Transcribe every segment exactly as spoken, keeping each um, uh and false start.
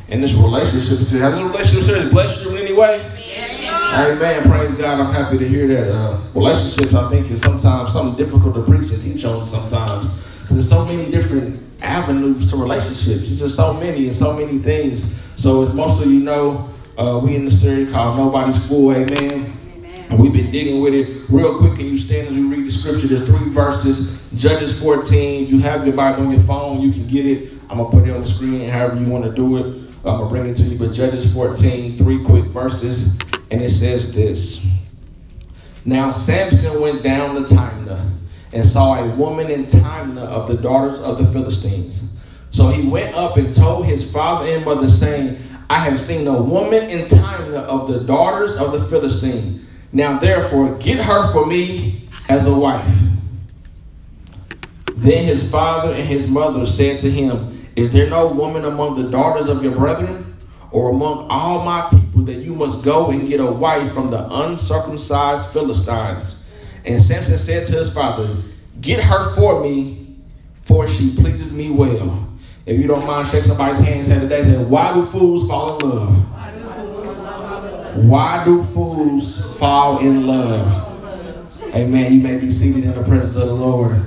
in this relationship series. Has this relationship series blessed you in any way? Yes. Amen. Praise God. I'm happy to hear that. Uh, relationships, I think, is sometimes something difficult to preach and teach on sometimes. There's so many different avenues to relationships. It's just so many and so many things. So as most of you know, uh, we in the series called Nobody's Fool. Amen. And we've been digging with it real quick. Can you stand as we read the scripture? There's three verses. Judges fourteen. If you have your Bible on your phone, you can get it. I'm going to put it on the screen however you want to do it. I'm going to bring it to you. But Judges fourteen, three quick verses. And it says this. Now Samson went down to Timnah and saw a woman in Timnah of the daughters of the Philistines. So he went up and told his father and mother, saying, I have seen a woman in Timnah of the daughters of the Philistines. Now, therefore, get her for me as a wife. Then his father and his mother said to him, is there no woman among the daughters of your brethren, or among all my people, that you must go and get a wife from the uncircumcised Philistines? And Samson said to his father, get her for me, for she pleases me well. If you don't mind, shake somebody's hand and say today, say, why do fools fall in love? Why do fools fall in love? Amen. You may be seated in the presence of the Lord.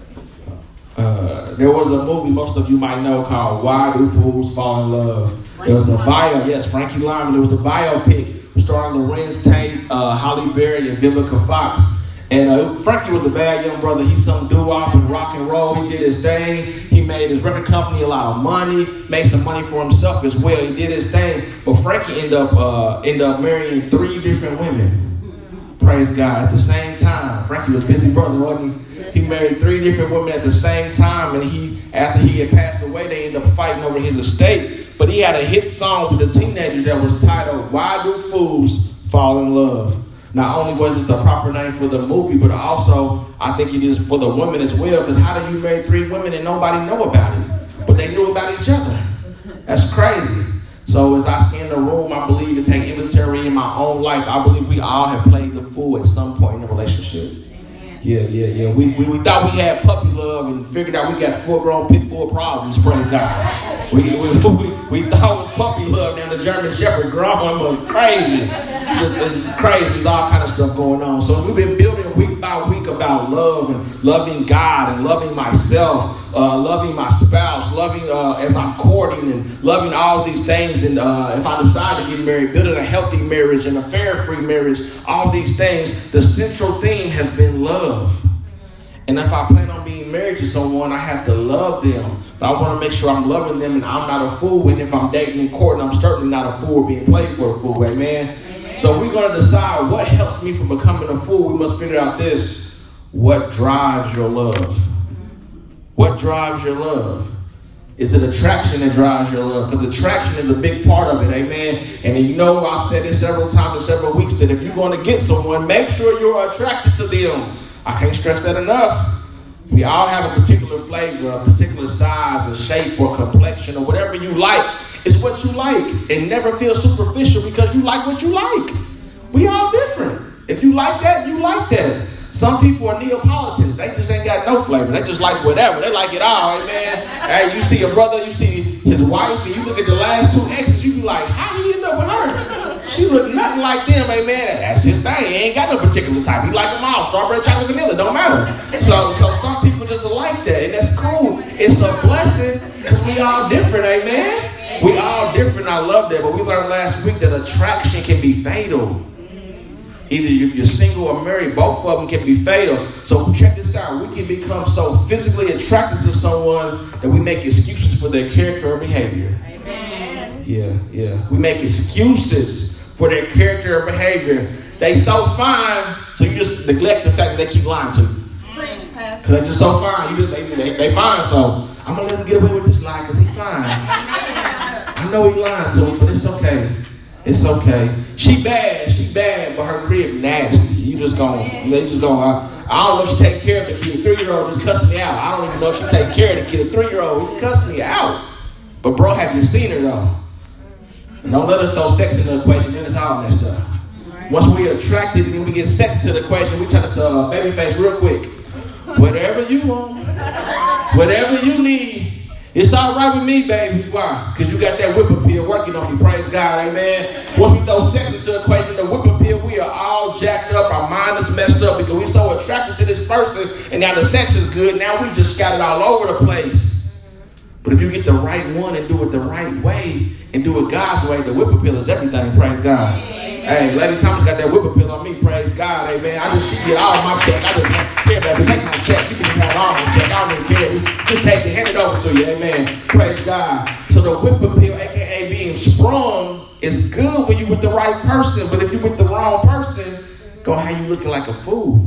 Uh, there was a movie most of you might know called Why Do Fools Fall in Love? There was a bio, yes, Frankie Lyman. There was a biopic starring Lorenz Tate, uh, Halle Berry, and Vivica Fox. And uh, Frankie was a bad young brother. He sung doo-wop and rock and roll. He did his thing. He made his record company a lot of money, made some money for himself as well. He did his thing. But Frankie ended up uh, ended up marrying three different women. Praise God. At the same time. Frankie was a busy brother, wasn't he? He married three different women at the same time. And he, after he had passed away, they ended up fighting over his estate. But he had a hit song with the teenagers that was titled, Why Do Fools Fall in Love? Not only was it the proper name for the movie, but also I think it is for the women as well. Because how do you marry three women and nobody know about it? But they knew about each other. That's crazy. So as I scan the room, I believe to take inventory in my own life, I believe we all have played the fool at some point in a relationship. Yeah, yeah, yeah. We, we we thought we had puppy love and figured out we got full-grown pit bull problems, praise God. We, we, we, we thought it was puppy love, now the German Shepherd growing, but crazy. Just it's crazy. There's all kind of stuff going on. So we've been building week by week about love and loving God and loving myself, uh, loving my spouse, loving uh, as I'm courting and loving all these things. And uh, if I decide to get married, building a healthy marriage and a affair-free marriage, all these things, the central theme has been love. And if I plan on being married to someone, I have to love them. But I want to make sure I'm loving them and I'm not a fool. And if I'm dating and courting, I'm certainly not a fool being played for a fool. Amen. So we're going to decide what helps me from becoming a fool. We must figure out this. What drives your love? What drives your love? Is it attraction that drives your love? Because attraction is a big part of it, amen? And you know, I've said this several times in several weeks, that if you're going to get someone, make sure you're attracted to them. I can't stress that enough. We all have a particular flavor, a particular size, a shape, or complexion, or whatever you like. It's what you like. And never feel superficial because you like what you like. We all different. If you like that, you like that. Some people are Neapolitans. They just ain't got no flavor. They just like whatever. They like it all, amen. Hey, you see a brother, you see his wife, and you look at the last two exes, you be like, how did he end up with her? She look nothing like them, amen. That's his thing. He ain't got no particular type. He like them all. Strawberry, chocolate, vanilla, don't matter. So, so some people just like that, and that's cool. It's a blessing because we all different, amen. We all different. I love that. But we learned last week that attraction can be fatal. Either if you're single or married, both of them can be fatal. So check this out. We can become so physically attracted to someone that we make excuses for their character or behavior. Amen. Yeah, yeah. We make excuses for their character or behavior. They so fine, so you just neglect the fact that they keep lying to you. Because they're just so fine. You just, they, they, they fine, so I'm going to let him get away with this lie because he's fine. I know he lying to me, but it's okay. It's okay. She bad, she bad, but her crib nasty. You just gonna, they just gonna, uh, I don't know if she take care of the kid. Three-year-old just cussed me out. I don't even know if she take care of the kid. Three-year-old, he cussed me out. But bro, have you seen her though? And don't let us throw sex in the equation, then it's all messed up. Once we're attracted and we get sex to the equation, we turn it to uh, baby face real quick. Whatever you want, whatever you need, it's all right with me, baby. Why? Because you got that whip appeal. pill working on me. Praise God, amen. Once we throw sex into the equation, the whipping pill, we are all jacked up. Our mind is messed up because we're so attracted to this person, and now the sex is good. Now we just scattered all over the place. But if you get the right one and do it the right way and do it God's way, the whipping pill is everything. Praise God. Hey, Lady Thomas got that whipping pill on me. Praise God, amen. I just, she get all my check. I just don't care, baby. Take my check. You can have all my check. I don't even care. Just, just take it, hand it over to you, amen. Praise God. So the whipping pill, a k a being sprung, is good when you with the right person. But if you with the wrong person, gonna have you looking like a fool.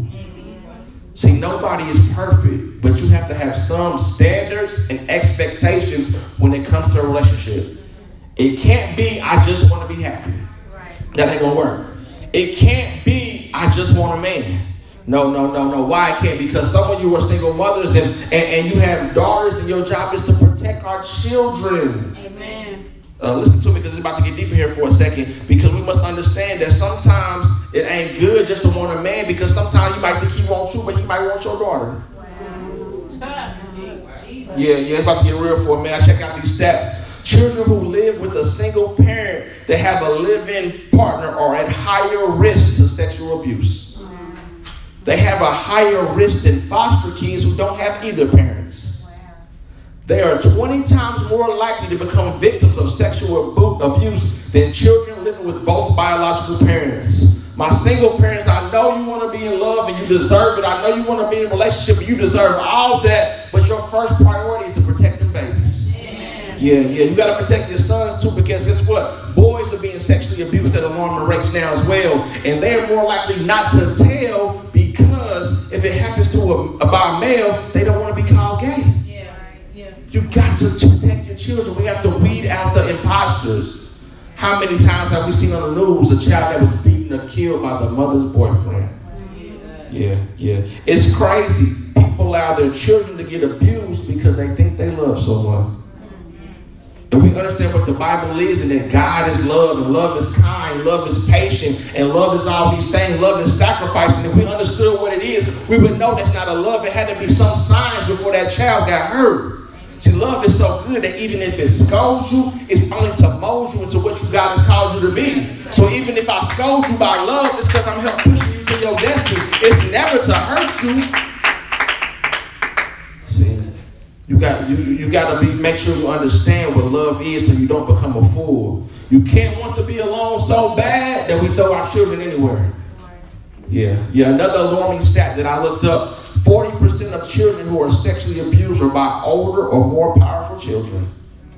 See, nobody is perfect, but you have to have some standards and expectations when it comes to a relationship. It can't be, I just want to be happy. That ain't gonna work. It can't be, I just want a man. No, no, no, no. Why it can't? Because some of you are single mothers and, and, and you have daughters, and your job is to protect our children. Amen. Uh, listen to me, because it's about to get deeper here for a second. Because we must understand that sometimes it ain't good just to want a man, because sometimes you might think he wants you, but he might want your daughter. Wow. Yeah, yeah, it's about to get real for a minute. I check out these stats. Children who live with a single parent that have a live-in partner are at higher risk to sexual abuse. They have a higher risk than foster kids who don't have either parents. They are twenty times more likely to become victims of sexual abuse than children living with both biological parents. My single parents, I know you want to be in love and you deserve it. I know you want to be in a relationship and you deserve all that, but your first priority is to protect them babies. Yeah, yeah, you got to protect your sons too, because guess what? Boys are being sexually abused at alarming rates now as well, and they're more likely not to tell, because if it happens to a, a by a male, they don't want to be called gay. Yeah, yeah. You got to protect your children. We have to weed out the imposters. How many times have we seen on the news a child that was beaten or killed by the mother's boyfriend? Yeah, yeah. It's crazy. People allow their children to get abused because they think they love someone. And we understand what the Bible is, and that God is love, and love is kind, love is patient, and love is all these things. Love is sacrifice. And if we understood what it is, we would know that's not a love. It had to be some signs before that child got hurt. See, love is so good that even if it scolds you, it's only to mold you into what you God has called you to be. So even if I scold you by love, it's because I'm helping push you to your destiny. It's never to hurt you. You got you you got to be make sure you understand what love is, so you don't become a fool. You can't want to be alone so bad that we throw our children anywhere. Yeah, yeah. Another alarming stat that I looked up: forty percent of children who are sexually abused are by older or more powerful children.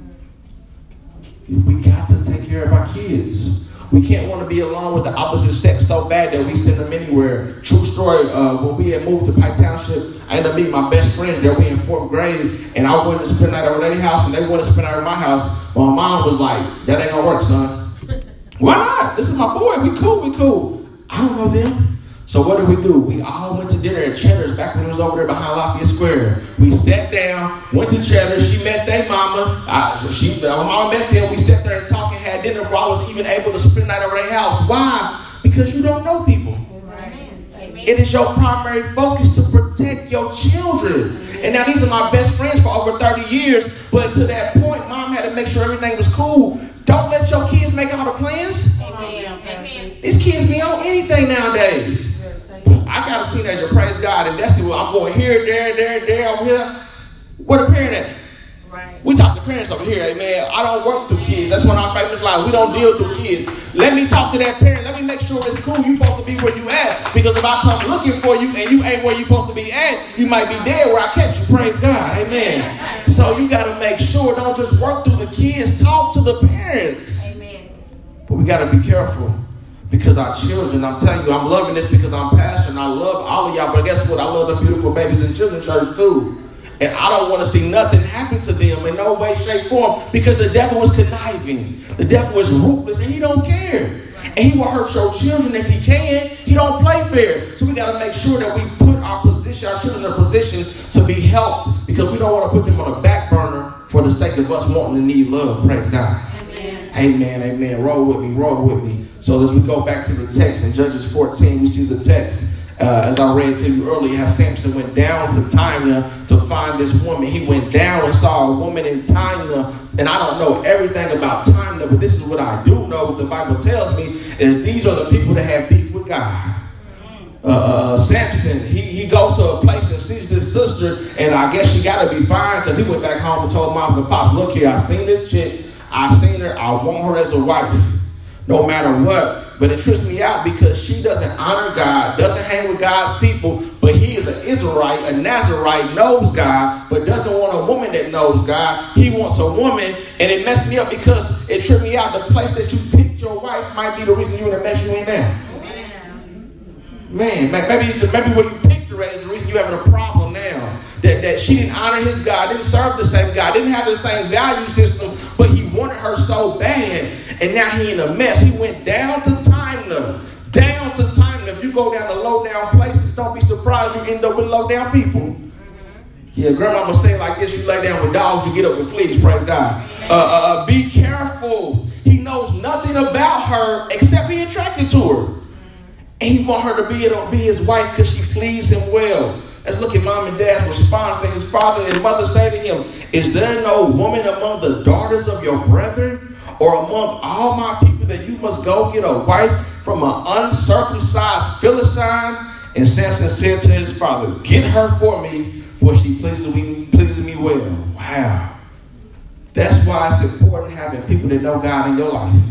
We got to take care of our kids. We can't want to be alone with the opposite sex so bad that we send them anywhere. True story, uh, when we had moved to Pike Township, I ended up meeting my best friends there. We in fourth grade, and I wanted to spend the night over their house, and they wanted to spend the night at my house. But my mom was like, that ain't gonna work, son. Why not? This is my boy. We cool, we cool. I don't know them. So what did we do? We all went to dinner at Cheddar's back when it was over there behind Lafayette Square. We sat down, went to Cheddar's. She met their mama. I, she, my mama met them. We sat there and talked and had dinner before I was even able to spend the night over their house. Why? Because you don't know people. It is your primary focus to protect your children. And now these are my best friends for over thirty years. But to that point, mom had to make sure everything was cool. Don't let your kids make all the plans. Amen. These kids be on anything nowadays. I got a teenager, praise God, and that's the way I'm going here, there, there, there, over here. Where the parent at? Right. We talk to parents over here, amen. I don't work through kids. That's one of our famous lines. We don't deal through kids. Let me talk to that parent. Let me make sure it's cool. You're supposed to be where you at. Because if I come looking for you and you ain't where you're supposed to be at, you might be dead where I catch you. Praise God, amen. So you got to make sure, don't just work through the kids. Talk to the parents. Amen. But we got to be careful. Because our children, I'm telling you, I'm loving this because I'm passionate. I love all of y'all. But guess what? I love the beautiful babies in children's church too. And I don't want to see nothing happen to them in no way, shape, form. Because the devil is conniving. The devil is ruthless and he don't care. And he will hurt your children if he can. He don't play fair. So we got to make sure that we put our position, our children in a position to be helped. Because we don't want to put them on a back burner for the sake of us wanting to need love. Praise God. Amen. Amen. Amen. Roll with me. Roll with me. So as we go back to the text in Judges fourteen, we see the text. Uh, as I read to you earlier, how Samson went down to Timnah to find this woman. He went down and saw a woman in Timnah. And I don't know everything about Timnah, but this is what I do know. What the Bible tells me is these are the people that have beef with God. Uh, uh, Samson, he, he goes to a place and sees this sister, and I guess she got to be fine because he went back home and told moms and pops, look here, I seen this chick. I seen her. I want her as a wife, no matter what. But it trips me out because she doesn't honor God, doesn't hang with God's people, but he is an Israelite, a Nazarite, knows God, but doesn't want a woman that knows God. He wants a woman, and it messed me up because it tripped me out. The place that you picked your wife might be the reason you're in the mess you in now. Man, maybe, maybe where you picked her at is the reason you're having a problem now. That, that she didn't honor his God, didn't serve the same God, didn't have the same value system, but he wanted her so bad. And now he in a mess. He went down to Timnah. Down to Timnah. If you go down to low down places, don't be surprised you end up with low down people. Yeah, grandmama say it like this: you lay down with dogs, you get up with fleas. Praise God. Uh, uh, uh, be careful. He knows nothing about her except being attracted to her. And he want her to be, be his wife because she pleased him well. Let's look at mom and dad's response to his father and mother say to him, is there no woman among the daughters of your brethren or among all my people that you must go get a wife from an uncircumcised Philistine? And Samson said to his father, get her for me, for she pleases me, pleases me well. Wow. That's why it's important having people that know God in your life.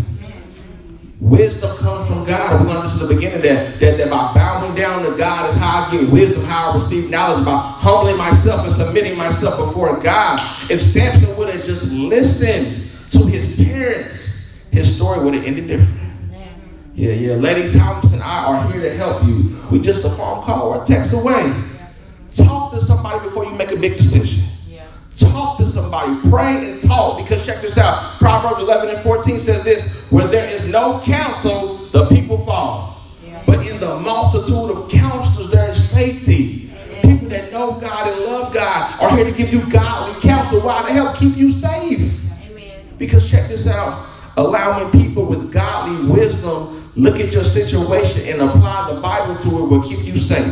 Wisdom comes from God. We learned this in the beginning that, that, that by bowing down to God is how I get wisdom, how I receive knowledge, by humbling myself and submitting myself before God. If Samson would have just listened to his parents, his story would have ended different. Yeah, yeah. Lady Thomas and I are here to help you. We just a phone call or a text away. Talk to somebody before you make a big decision. Talk to somebody. Pray and talk. Because check this out. Proverbs eleven and fourteen says this. Where there is no counsel, the people fall. Yeah. But in the multitude of counselors, there is safety. Amen. People that know God and love God are here to give you godly counsel. Why? To help keep you safe. Amen. Because check this out. Allowing people with godly wisdom look at your situation and apply the Bible to it will keep you safe.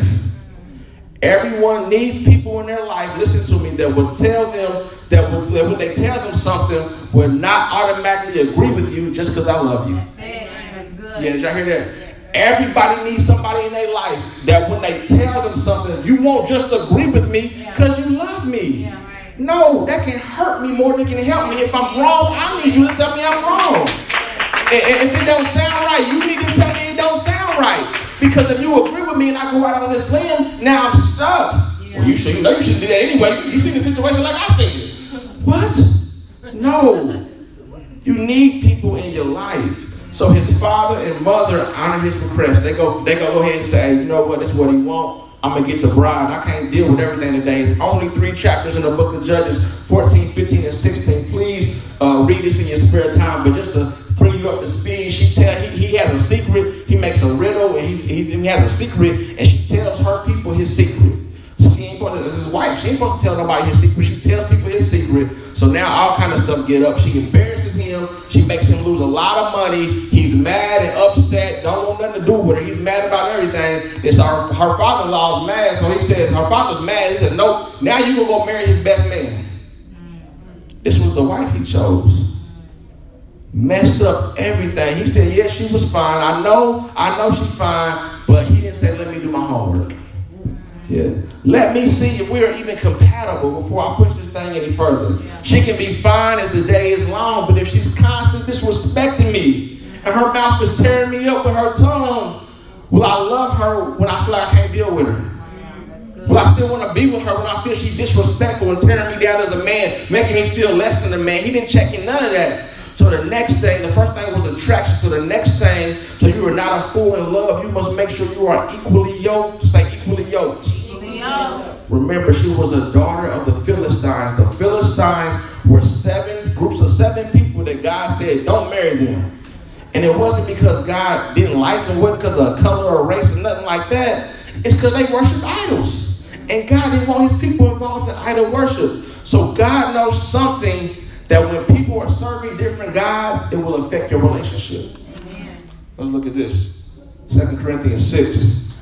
Everyone needs people in their life, listen to me, that will tell them, that, will, that when they tell them something, will not automatically agree with you just because I love you. That's it. That's good. Yeah, did y'all hear that? Everybody needs somebody in their life that when they tell them something, you won't just agree with me because you love me. Yeah, right. No, that can hurt me more than it can help me. If I'm wrong, I need you to tell me I'm wrong. And, and if it don't sound right, you need to tell me it don't sound right. Because if you agree with me and I go out on this limb, now I'm stuck. Yeah. Well, you should, you know you shouldn't do that anyway. You, you see the situation like I see it. What? No. You need people in your life. So his father and mother honor his request. They go, they go, go ahead and say, hey, you know what? This is what he wants. I'm going to get the bride. I can't deal with everything today. It's only three chapters in the book of Judges, fourteen, fifteen, and sixteen. Please uh, read this in your spare time. But just to bring you up to speed, she tell he, he has a secret. He makes a riddle, and he, he, he has a secret, and she tells her people his secret. She ain't supposed to, this is his wife. She ain't supposed to tell nobody his secret. She tells people his secret. So now all kind of stuff get up. She embarrasses him. She makes him lose a lot of money. He's mad and upset. Don't want nothing to do with her. He's mad about everything. It's our, her father-in-law's mad. So he says, her father's mad. He says, no, now you gonna go marry his best man. This was the wife he chose. Messed up everything. He said, yes, she was fine. I know, I know she's fine. But he didn't say, let me do my homework. Yeah. Let me see if we are even compatible before I push this thing any further. Yeah. She can be fine as the day is long, but if she's constantly disrespecting me and her mouth is tearing me up with her tongue, will I love her when I feel like I can't deal with her? Yeah, will I still want to be with her when I feel she's disrespectful and tearing me down as a man, making me feel less than a man? He didn't check in none of that. So the next thing, the first thing was attraction. So the next thing, so you are not a fool in love, you must make sure you are equally yoked. To say equally yoked. Equally yoked. Remember, she was a daughter of the Philistines. The Philistines were seven groups of seven people that God said, don't marry them. And it wasn't because God didn't like them, it wasn't because of color or race or nothing like that. It's because they worship idols. And God didn't want his people involved in idol worship. So God knows something that when people are serving different gods, it will affect your relationship. Amen. Let's look at this. Second Corinthians six.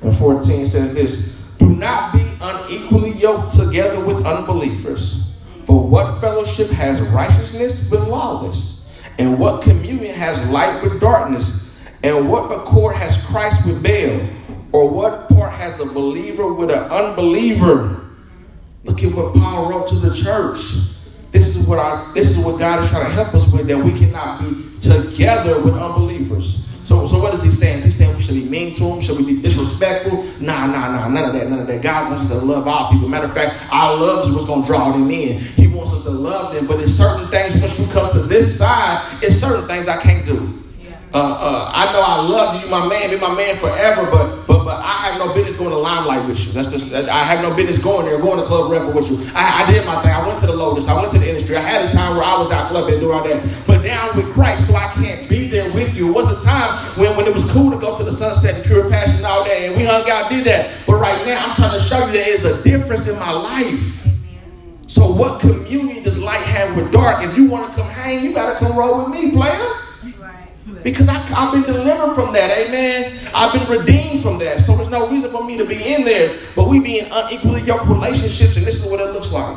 And fourteen says this, do not be unequally yoked together with unbelievers. For what fellowship has righteousness with lawlessness? And what communion has light with darkness? And what accord has Christ with Baal? Or what part has a believer with an unbeliever? Look at what Paul wrote to the church. This is what I, this is what God is trying to help us with, that we cannot be together with unbelievers. So, so what is he saying? Is he saying we should be mean to them? Should we be disrespectful? Nah, nah, nah, none of that, none of that. God wants us to love all people. Matter of fact, our love is what's going to draw them in. He wants us to love them, but it's certain things, once you come to this side, it's certain things I can't do. Uh, uh, I know I love you, my man, be my man forever, but but but I have no business going to Limelight with you. That's just, I have no business going there, going to Club Rebel with you. I, I did my thing. I went to the Lotus. I went to the industry. I had a time where I was out clubbing and doing all that. But now I'm with Christ, so I can't be there with you. It was a time when, when it was cool to go to the Sunset and Pure Passion and all that, and we hung out, did that. But right now, I'm trying to show you that there's a difference in my life. So what communion does light have with dark? If you want to come hang, you got to come roll with me, player. Because I, I've been delivered from that, amen. I've been redeemed from that. So there's no reason for me to be in there. But we be in unequally yoked relationships, and this is what it looks like.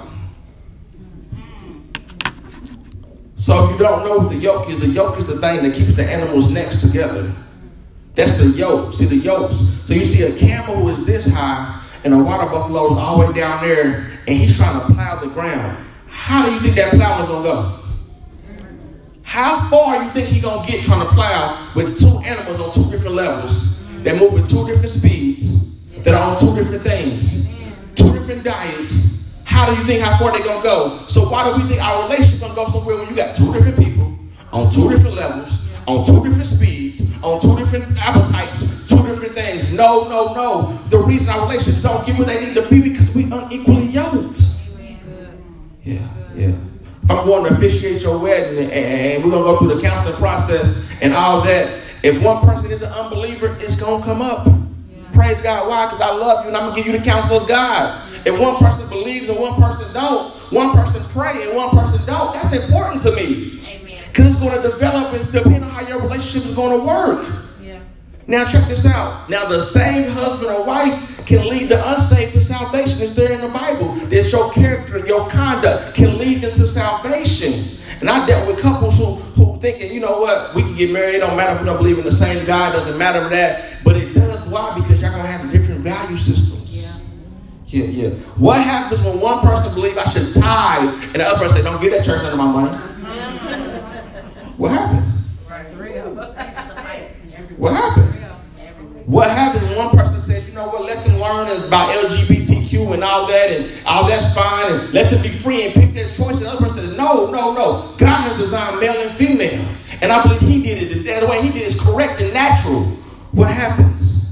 So if you don't know what the yoke is, the yoke is the thing that keeps the animals' necks together. That's the yoke. See the yokes. So you see a camel who is this high, and a water buffalo is all the way down there, and he's trying to plow the ground. How do you think that plow is going to go? How far you think he's going to get trying to plow with two animals on two different levels that move at two different speeds, that are on two different things, two different diets? How do you think how far they're going to go? So why do we think our relationship going to go somewhere when you got two different people on two different levels, on two different speeds, on two different appetites, two different things? No, no, no. The reason our relationships don't get where they need to be because we unequally yoked. Yeah, yeah. If I'm going to officiate your wedding and we're going to go through the counseling process and all that, if one person is an unbeliever, it's going to come up. Yeah. Praise God. Why? Because I love you and I'm going to give you the counsel of God. Yeah. If one person believes and one person don't, one person pray and one person don't, that's important to me. Because it's going to develop and depend on how your relationship is going to work. Yeah. Now check this out. Now the same husband or wife can lead the unsaved to salvation. It's there in the Bible. That your character, your conduct can lead them to salvation. And I dealt with couples who, who thinking, you know what, we can get married. It don't matter if we don't believe in the same God. It doesn't matter that. But it does. Why? Because y'all going to have different value systems. Yeah. Yeah, yeah. What happens when one person believes I should tithe and the other person say, don't give that church none of my money? What happens? What happens? What happens when one person says, you know what, let them learn about L G B T Q and all that, and all that's fine, and let them be free and pick their choice. And the other person says, no, no, no. God has designed male and female. And I believe he did it. The way he did it is correct and natural. What happens?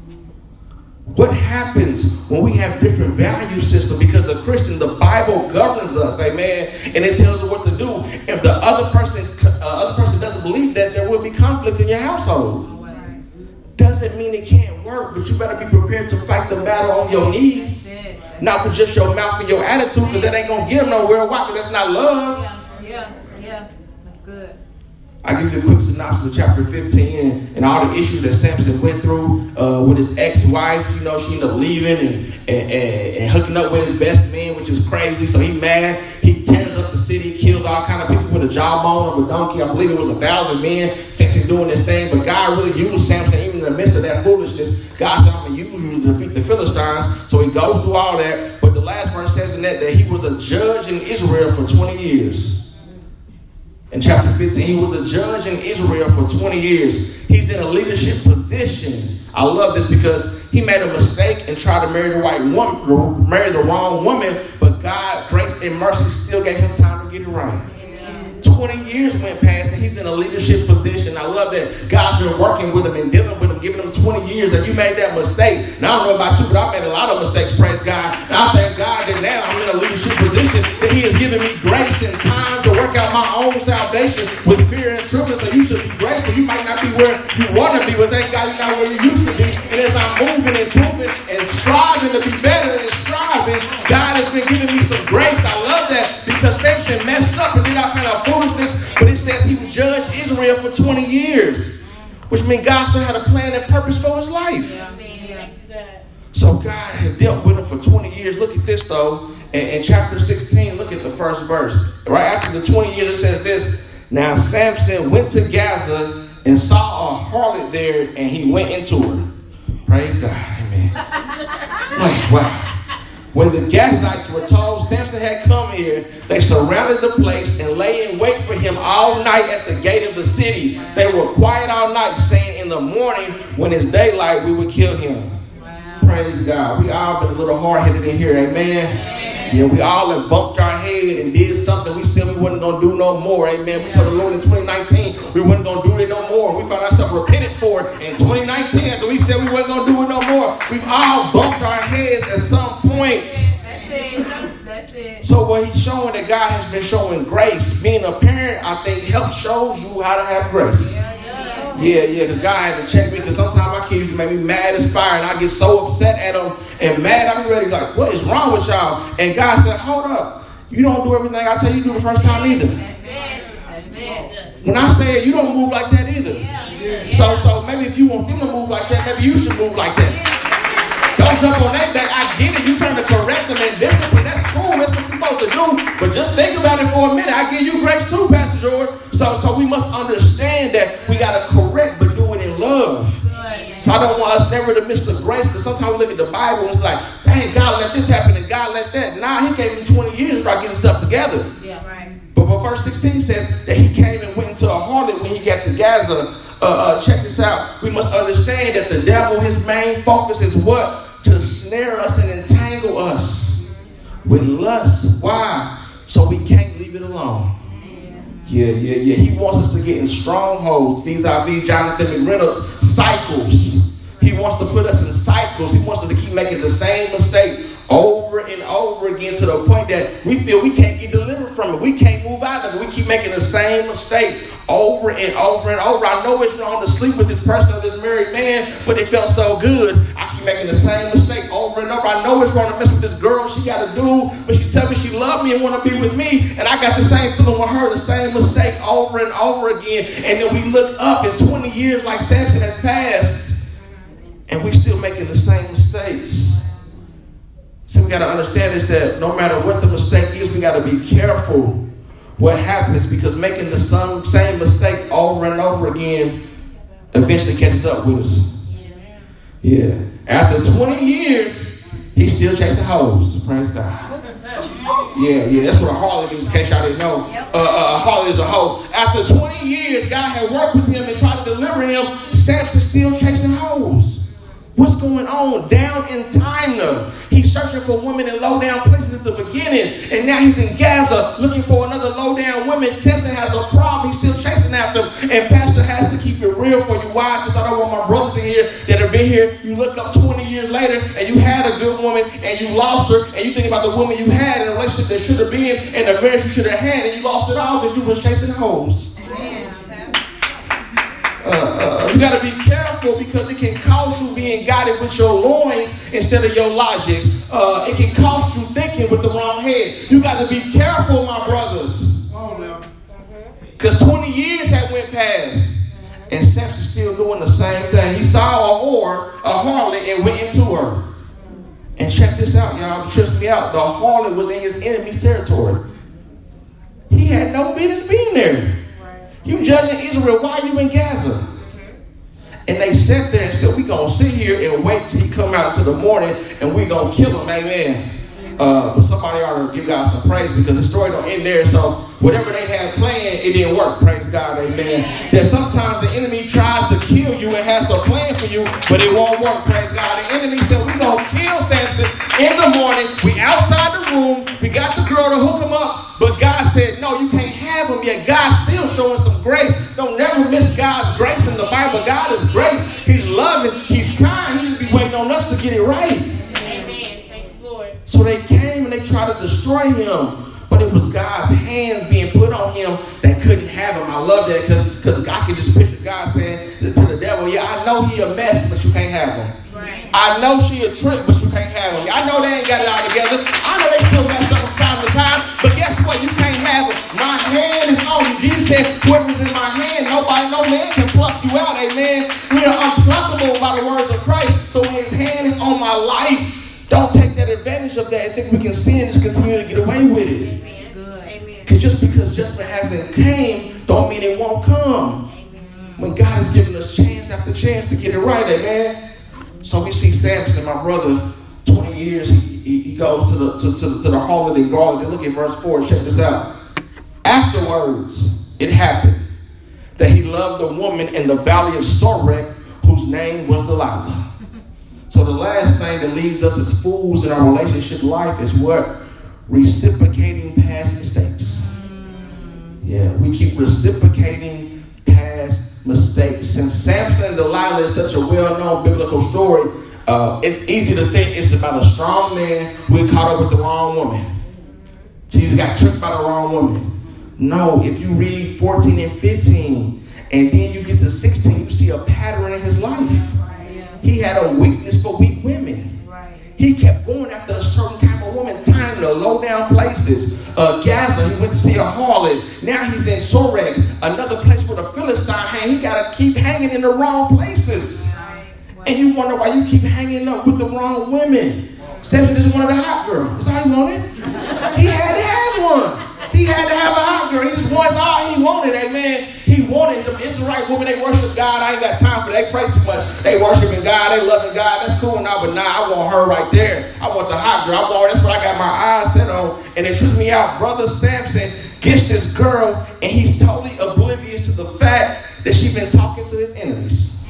What happens when we have different value systems? Because the Christian, the Bible governs us, amen, and it tells us what to do. If the other person, uh, other person doesn't believe that, there will be conflict in your household. Doesn't mean it can't work, but you better be prepared to fight the battle on your knees, not with just your mouth and your attitude, because that ain't gonna get them nowhere. Why? Because that's not love. Yeah, yeah, yeah, that's good. I give you a quick synopsis of chapter fifteen and, and all the issues that Samson went through uh, with his ex-wife. You know, she ended up leaving and, and, and, and hooking up with his best man, which is crazy. So he mad. He tears up the city, kills all kind of people with a jawbone of a donkey. I believe it was a thousand men. Samson doing this thing, but God really used Samson even in the midst of that foolishness. God said, I'm going to use you to defeat the Philistines. So he goes through all that. But the last verse says in that that he was a judge in Israel for twenty years. In chapter fifteen, he was a judge in Israel for twenty years. He's in a leadership position. I love this because he made a mistake and tried to marry the right woman, marry the wrong woman, but God, grace and mercy still gave him time to get it right. Amen. twenty years went past and he's in a leadership position. I love that God's been working with him and dealing with him, giving him twenty years, and you made that mistake. Now I don't know about you, but I made a lot of mistakes, praise God. And I thank God that now I'm in a leadership position, that he has given me grace and time to work out my own salvation with fear and trembling. So you should be grateful. You might not be where you want to be, but thank God you're not where you used to be. And as I'm moving and moving and striving to be better and striving, God has been giving me some grace. I love that because Samson messed up and did all kind of foolishness, but it says he would judge Israel for twenty years, which means God still had a plan and purpose for his life. Yeah. So God had dealt with him for twenty years. Look at this, though. In, in chapter sixteen, look at the first verse. Right after the twenty years, it says this. Now Samson went to Gaza and saw a harlot there, and he went into her. Praise God. Amen. Wow. wow. When the Gazites were told Samson had come here, they surrounded the place and lay in wait for him all night at the gate of the city. They were quiet all night, saying, in the morning, when it's daylight, we would kill him. Wow. Praise God. We all been a little hard-headed in here. Amen. Amen. Yeah, we all have bumped our head and did something we said we wasn't going to do no more. Amen. We told the Lord in twenty nineteen we wasn't going to do it no more. We found ourselves repented for it in twenty nineteen after we said we wasn't going to do it no more. We've all bumped our heads at some point. That's it. That's it. So what he's showing that God has been showing grace. Being a parent, I think, helps shows you how to have grace. Yeah, yeah, yeah, because God had to check me, because sometimes my kids make me mad as fire, and I get so upset at them and mad, I be ready like, what is wrong with y'all? And God said, hold up. You don't do everything I tell you to do the first time either. That's it. That's it. When I say it, you don't move like that either. Yeah. Yeah. So, so maybe if you want them to move like that, maybe you should move like that. Don't jump on that back. I get it. You trying to correct them and discipline. That's cool. That's what you're supposed to do. But just think about it for a minute. I give you grace too, Pastor George. So, so we must understand that we got to correct, but do it in love. So I don't want us never to miss the grace, because sometimes we look at the Bible and it's like, dang, God let this happen and God let that. Nah, he gave him twenty years to start getting stuff together. Yeah, right. But, but verse sixteen says that he came and went into a harlot when he got to Gaza. Uh, uh, check this out. We must understand that the devil, his main focus is what? To snare us and entangle us with lust. Why? So we can't leave it alone. Yeah, yeah, yeah. He wants us to get in strongholds, vis-a-vis Jonathan McReynolds, cycles. He wants to put us in cycles. He wants us to keep making the same mistake over and over again, to the point that we feel we can't get delivered from it. We can't move out of it. We keep making the same mistake over and over and over. I know it's wrong to sleep with this person or this married man, but it felt so good. I keep making the same mistake over and over. I know it's wrong to mess with this girl. She got to do, but she tell me she love me and want to be with me, and I got the same feeling with her, the same mistake over and over again. And then we look up, and twenty years like Samson has passed, and we still making the same mistakes. So we got to understand is that no matter what the mistake is, we got to be careful what happens, because making the same, same mistake over and over again eventually catches up with us. Yeah. After twenty years, he's still chasing hoes. Praise God. Yeah, yeah. That's what a harlot is, in case y'all didn't know. Uh, uh, a harlot is a hoe. After twenty years, God had worked with him and tried to deliver him. Samson's still chasing hoes. What's going on? Down in Timnah, he's searching for women in low-down places at the beginning, and now he's in Gaza looking for another low-down woman. Samson has a problem. He's still chasing after him, and Pastor has to keep it real for you. Why? Because I don't want my brothers in here that have been here. You look up twenty years later, and you had a good woman, and you lost her, and you think about the woman you had in a relationship that should have been, and the marriage you should have had, and you lost it all because you was chasing hoes. Uh, uh, you got to be careful, because it can cost you being guided with your loins instead of your logic. Uh, it can cost you thinking with the wrong head. You got to be careful, my brothers. Because twenty years had went past, and Samson's still doing the same thing. He saw a whore, a harlot, and went into her. And check this out, y'all. Trust me out. The harlot was in his enemy's territory. He had no business being there. You judging Israel, why are you in Gaza? And they sat there and said, we're going to sit here and wait till he come out into the morning, and we're going to kill him. Amen. Uh, but somebody ought to give God some praise, because the story don't end there. So whatever they had planned, it didn't work. Praise God. Amen. That sometimes the enemy tries to kill you and has a plan for you, but it won't work. Praise God. The enemy said, we're going to kill Samson in the morning. We outside the room. We got the girl to hook him up. But God said, no, you can't have him yet. God's still showing some grace. Don't never miss God's grace in the Bible. God is grace. He's loving. He's kind. He just be waiting on us to get it right. Amen. Thank you, Lord. So they came and they tried to destroy him. But it was God's hands being put on him that couldn't have him. I love that, because because I can just picture God saying to the devil, yeah, I know he a mess, but you can't have him. Right. I know she a trick, but you can't have him. I know they ain't got it all together. I know they still mess up from time to time, but guess what? You can't have it. My hand is on you. Jesus said, whoever's in my hand, nobody, no man can pluck you out. Amen. We are unpluckable by the words of Christ. So his hand is on my life. judgment hasn't came, don't mean it won't come. When God has given us chance after chance to get it right, amen. So we see Samson, my brother, twenty years, he, he, he goes to the to, to, to the harlot and garland. Look at verse four, check this out. Afterwards, it happened that he loved a woman in the valley of Sorek, whose name was Delilah. So the last thing that leaves us as fools in our relationship life is what? Reciprocating past mistakes. Yeah, we keep reciprocating past mistakes. Since Samson and Delilah is such a well-known biblical story, uh, it's easy to think it's about a strong man who got caught up with the wrong woman. Jesus got tricked by the wrong woman. No, if you read fourteen and fifteen, and then you get to sixteen, you see a pattern in his life. He had a weakness for weak women. Right. He kept going after a certain type of woman, tying to low down places. Uh, Gaza, he went to see a harlot. Now he's in Sorek, another place where the Philistine hang. He got to keep hanging in the wrong places. Right. Right. And you wonder why you keep hanging up with the wrong women. Samson just wanted a hot girl. That's all he wanted. He had to have one. He had to have a hot girl. He just wants all he wanted, amen. He wanted them Israelite women. They worship God. I ain't got time for that. They pray too much. They worshiping God. They loving God. That's cool now, but nah, I want her right there. I want the hot girl. I want her. That's what I got my eyes set on. And it trips me out. Brother Samson gets this girl, and he's totally oblivious to the fact that she's been talking to his enemies.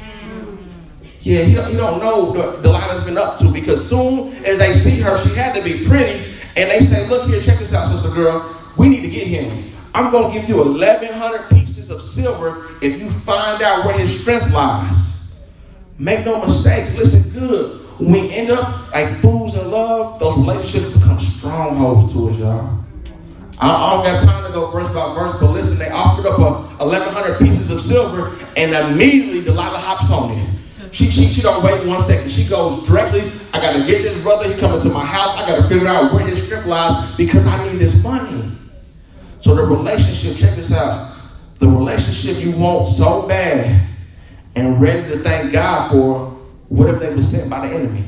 Yeah, he don't, he don't know what Delilah's been up to, because soon as they see her, she had to be pretty, and they say, look here, check this out, sister girl. We need to get him. I'm going to give you eleven hundred pieces of silver if you find out where his strength lies. Make no mistakes. Listen good. When we end up like fools in love, those relationships become strongholds to us, y'all. I, I don't got time to go verse by verse, but listen, they offered up a eleven hundred pieces of silver, and immediately Delilah hops on it. She, she, she don't wait one second. She goes directly, I got to get this brother. He coming to my house. I got to figure out where his strength lies because I need this money. So the relationship, check this out. The relationship you want so bad and ready to thank God for, what if they were sent by the enemy?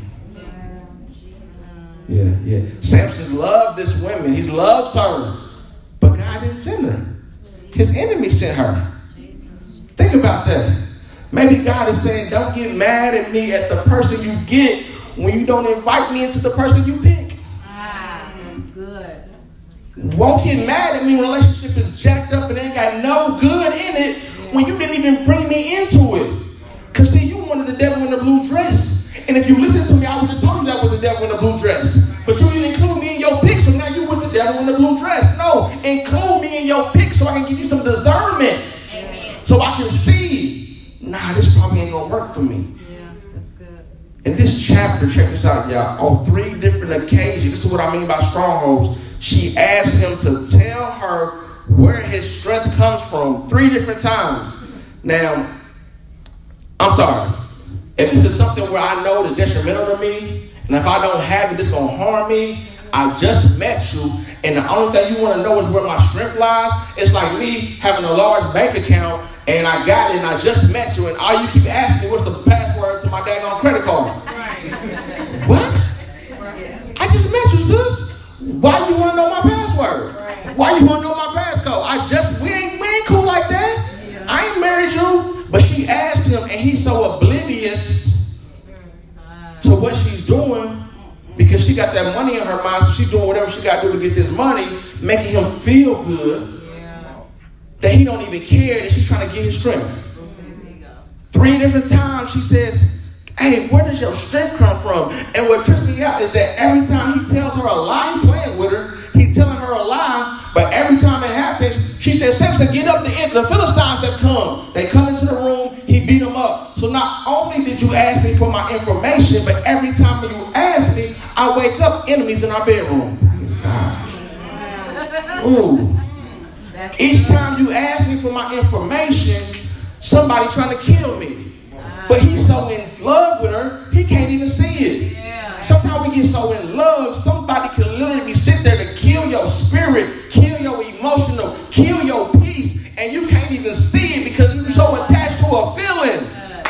Yeah, yeah. Samson loved this woman. He loves her. But God didn't send her. His enemy sent her. Think about that. Maybe God is saying, don't get mad at me at the person you get when you don't invite me into the person you pick. Ah, that's good. Won't get mad at me when relationship is jacked up and ain't got no good in it when you didn't even bring me into it. Because see, you wanted the devil in the blue dress. And if you listen to me, I would have told you that was the devil in the blue dress. But you didn't include me in your pick, so now you with the devil in the blue dress. No, include me in your pick so I can give you some discernment. Amen. So I can see, nah, this probably ain't going to work for me. Yeah, that's good. In this chapter, check this out, y'all. On three different occasions, this is what I mean by strongholds. She asked him to tell her where his strength comes from three different times. Now, I'm sorry. If this is something where I know is detrimental to me, and if I don't have it, it's going to harm me, I just met you, and the only thing you want to know is where my strength lies. It's like me having a large bank account, and I got it, and I just met you, and all you keep asking me, what's the password to my daggone credit card? Right. What? Right. I just met you, sis. Why you want to know my password? Right. Why you want to know my passcode? I just, we ain't, we ain't cool like that. Yeah. I ain't married you. But she asked him, and he's so oblivious to what she's doing because she got that money in her mind, so she's doing whatever she got to do to get this money, making him feel good, yeah. that he don't even care that she's trying to get his strength. Three different times she says, hey, where does your strength come from? And what trips me out is that every time he tells her a lie, he's playing with her, he's telling her a lie, but every time it happens, she says, Samson, get up. The, the Philistines have come. They come into the room. He beat them up. So not only did you ask me for my information, but every time you ask me, I wake up enemies in our bedroom. Praise God. Ooh. Each time you ask me for my information, somebody trying to kill me. But he's so in love with her, he can't even see it. Sometimes we get so in love, somebody can literally be sit there to kill your spirit, kill your emotional, kill your peace, and you can't even see it because you're so attached to a feeling.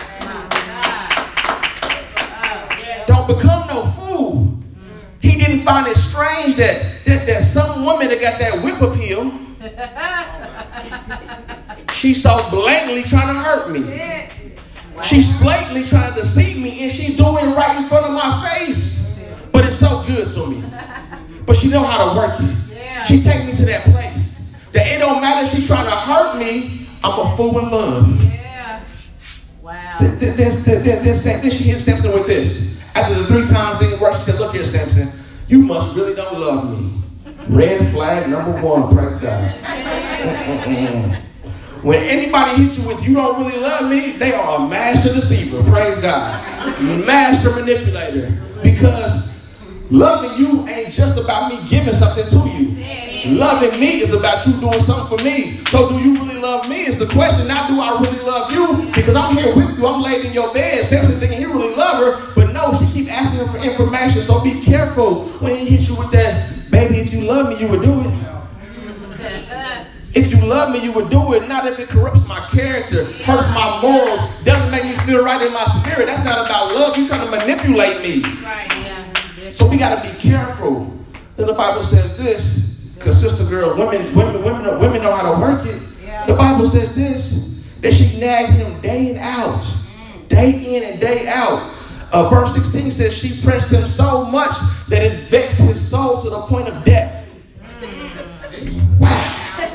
Don't become no fool. He didn't find it strange that, that, that some woman that got that whip appeal, She's so blatantly trying to hurt me. She's blatantly trying to deceive me, and she's doing it right in front of my face. But it's so good to me. But she know how to work it. She take me to that place that it don't matter if she's trying to hurt me. I'm a fool in love. Yeah. Wow. Then, then, then, then, then she hit Samson with this. After the three times didn't work, she said, look here, Samson, you must really don't love me. Red flag number one, praise God. Mm-mm-mm. When anybody hits you with you don't really love me, they are a master deceiver, praise God. Master manipulator. Because loving you ain't just about me giving something to you. Loving me is about you doing something for me. So do you really love me is the question. Not do I really love you? Because I'm here with you. I'm laid in your bed. Samson thinking he really love her. But no, she keep asking her for information. So be careful when he hits you with that. Baby, if you love me, you would do it. If you love me, you would do it. Not if it corrupts my character, hurts my morals, doesn't make me feel right in my spirit. That's not about love. You're trying to manipulate me. Right, yeah. So we got to be careful. Then the Bible says this, because sister girl, women, women, women, women know how to work it. Yeah. The Bible says this, that she nagged him day and out, day in and day out. Uh, verse sixteen says she pressed him so much that it vexed his soul to the point of death. Wow.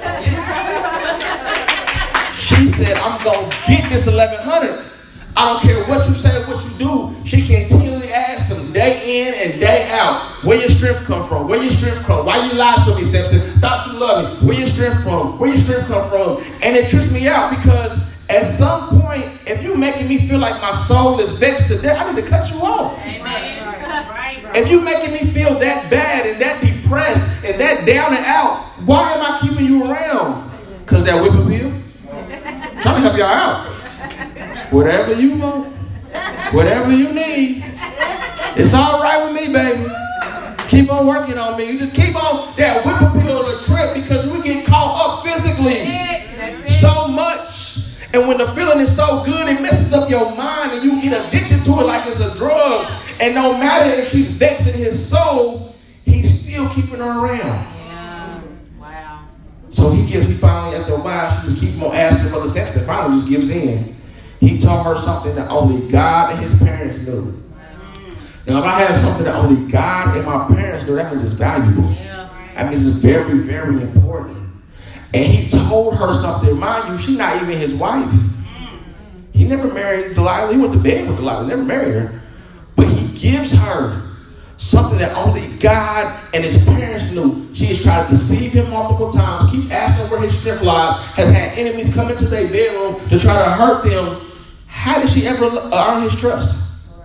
She said, I'm going to get this eleven hundred. I don't care what you say, what you do. She continually asked him day in and day out, where your strength come from? Where your strength come from? Why you lied to me, Samson? Thought you loved me. Where your strength from? Where your strength come from? And it trips me out because at some point, if you're making me feel like my soul is vexed to death, I need to cut you off. Amen. Right, right. If you're making me feel that bad and that depressed and that down and out, why am I keeping you around? Because that whip appeal? I'm trying to help y'all out. Whatever you want, whatever you need, it's all right with me, baby. Keep on working on me. You just keep on. That whip appeal is a trip because we get caught up physically so much. And when the feeling is so good, it messes up your mind and you get addicted to it like it's a drug. And no matter if she's vexing his soul, he's still keeping her around. Yeah. Wow. So he gives, he finally, after a while, she just keeps on asking Brother Samson. Finally just gives in. He taught her something that only God and his parents knew. Now, if I have something that only God and my parents knew, that means it's valuable. Yeah. That means it's very, very important. And he told her something. Mind you, she's not even his wife. He never married Delilah. He went to bed with Delilah. Never married her. But he gives her something that only God and his parents knew. She has tried to deceive him multiple times, keep asking where his strength lies, has had enemies come into their bedroom to try to hurt them. How did she ever earn his trust?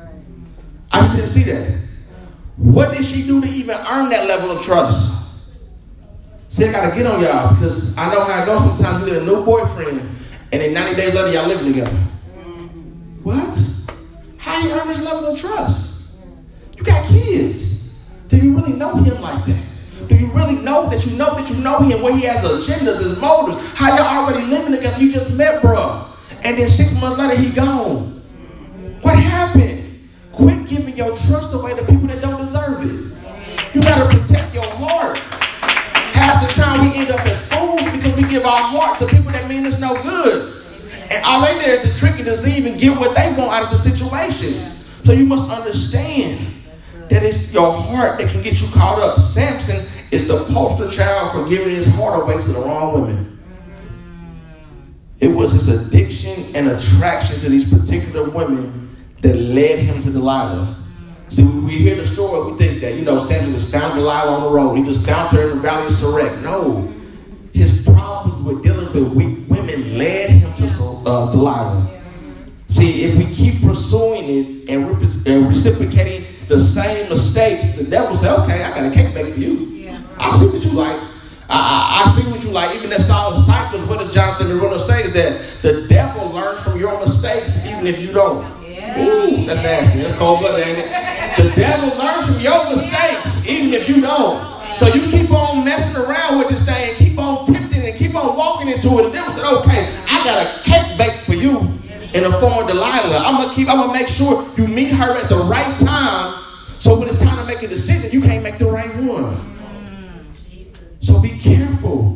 I just didn't see that. What did she do to even earn that level of trust? See, I got to get on y'all because I know how it goes sometimes. You get a new boyfriend and then ninety days later y'all living together. What? How do you earn this level of trust? You got kids. Do you really know him like that? Do you really know that you know that you know him, where he has agendas, his motives? How y'all already living together? You just met, bro. And then six months later, he gone. What happened? Quit giving your trust away to people that don't deserve it. You got to protect your heart. Half the time we end up as fools because we give our heart to people that mean us no good. And all they there is to trick and deceive and get what they want out of the situation. So you must understand that it's your heart that can get you caught up. Samson is the poster child for giving his heart away to the wrong women. It was his addiction and attraction to these particular women that led him to Delilah. See, we hear the story, we think that, you know, Samson just found Delilah on the road. He just found her in the valley of Sorek. No. His problems with dealing with weak women led him to uh, Delilah. See, if we keep pursuing it and, rep- and reciprocating the same mistakes, the devil say, okay, I got a cake bake for you. Yeah. I see what you like. I, I, I see what you like. Even that song Disciples, what does Jonathan Marino say is that the devil learns from your mistakes even if you don't. Yeah. Ooh, that's nasty. That's cold-blooded, ain't it? The devil learns from your mistakes even if you don't. So you keep on messing around with this thing, keep on tempting and keep on walking into it. The devil said, okay, I got a cake baked for you in the form of Delilah. I'm gonna keep, I'm gonna make sure you meet her at the right time. So when it's time to make a decision, you can't make the right one. So be careful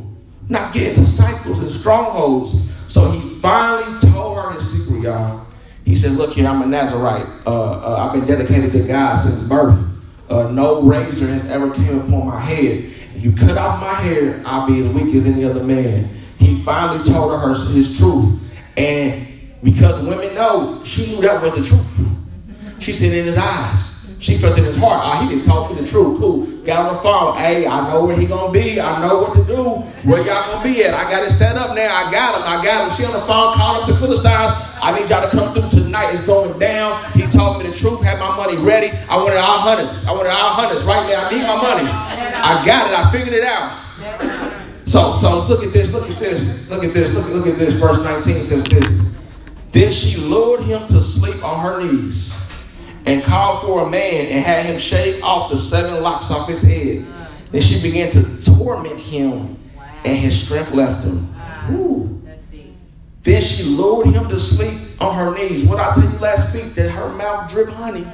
not get into cycles and strongholds. So he finally told her his secret, y'all. He said, look here, I'm a Nazarite. Uh, uh, I've been dedicated to God since birth. Uh, no razor has ever came upon my head. If you cut off my hair, I'll be as weak as any other man. He finally told her his truth. And because women know, she knew that was the truth. She seen it in his eyes. She felt in his heart. Oh, he didn't tell me the truth. Cool. Got on the phone. Hey, I know where he gonna be. I know what to do. Where y'all gonna be at? I got it set up now. I got him. I got him. She on the phone calling up the Philistines. I need y'all to come through tonight. It's going down. He told me the truth. Had my money ready. I wanted all hundreds. I wanted all hundreds right now. I need my money. I got it. I figured it out. So, so let's look at this. Look at this. Look at this. Look, look at this. Verse nineteen says this. Then she lured him to sleep on her knees and called for a man and had him shave off the seven locks off his head. Then she began to torment him, and his strength left him. Ooh. Then she lured him to sleep on her knees. What I tell you last week, that her mouth drip honey.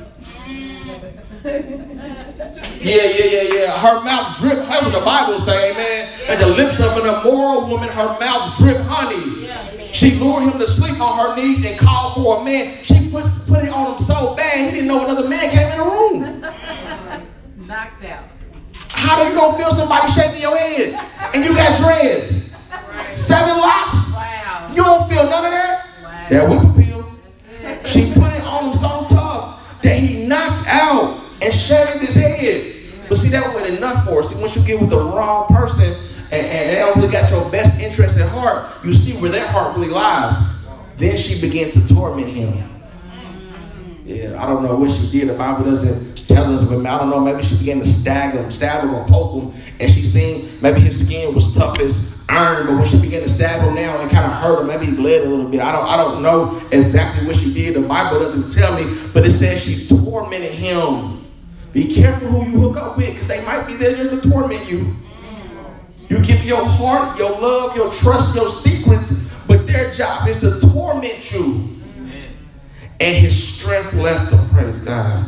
Yeah, yeah, yeah, yeah. Her mouth drip, that's what the Bible say, amen. At the lips of an immoral woman, her mouth drip honey. She lured him to sleep on her knees and called for a man. She put, put it on him so bad, he didn't know another man came in the room. Knocked out. How do you don't feel somebody shaking your head and you got dreads? Seven locks? Wow. You don't feel none of that? Wow. That whip appeal. She put it on him so tough that he knocked out and shaved his head. But see, that wasn't enough for us. See, once you get with the wrong person and, and they don't really got your best interest at heart, you see where their heart really lies. Then she began to torment him. Yeah, I don't know what she did. The Bible doesn't tell us, but I don't know. Maybe she began to stab him, stab him or poke him, and she seen maybe his skin was tough as iron. But when she began to stab him now, it kind of hurt him. Maybe he bled a little bit. I don't, I don't know exactly what she did. The Bible doesn't tell me, but it says she tormented him. Be careful who you hook up with, because they might be there just to torment you. You give your heart, your love, your trust, your secrets, but their job is to torment you. And his strength left him, praise God.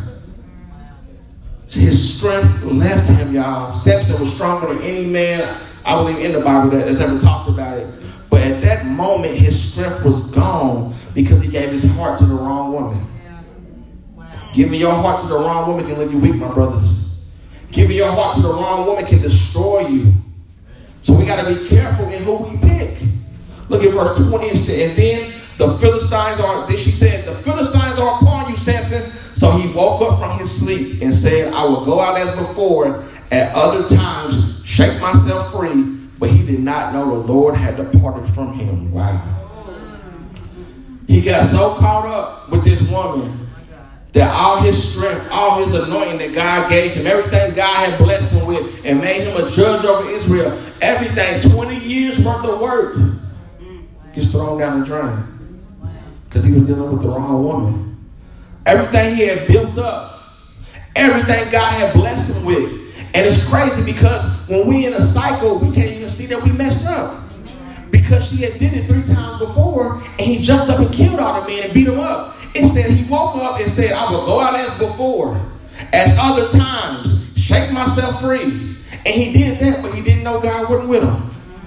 His strength left him, y'all. Samson was stronger than any man, I believe, in the Bible that has ever talked about it. But at that moment, his strength was gone because he gave his heart to the wrong woman. Wow. Giving your heart to the wrong woman can leave you weak, my brothers. Giving your heart to the wrong woman can destroy you. So we got to be careful in who we pick. Look at verse twenty. It said, and then the Philistines are, then she said, the Philistines are upon you, Samson. So he woke up from his sleep and said, I will go out as before, at other times shake myself free. But he did not know the Lord had departed from him. Wow. He got so caught up with this woman that all his strength, all his anointing that God gave him, everything God had blessed him with and made him a judge over Israel, everything, twenty years worth of work, gets thrown down the drain because he was dealing with the wrong woman. Everything he had built up, everything God had blessed him with. And it's crazy because when we in a cycle, we can't even see that we messed up. Because she had did it three times before, and he jumped up and killed all the men and beat them up. It said he woke up and said, I will go out as before, as other times, shake myself free. And he did that, but he didn't know God wasn't with him.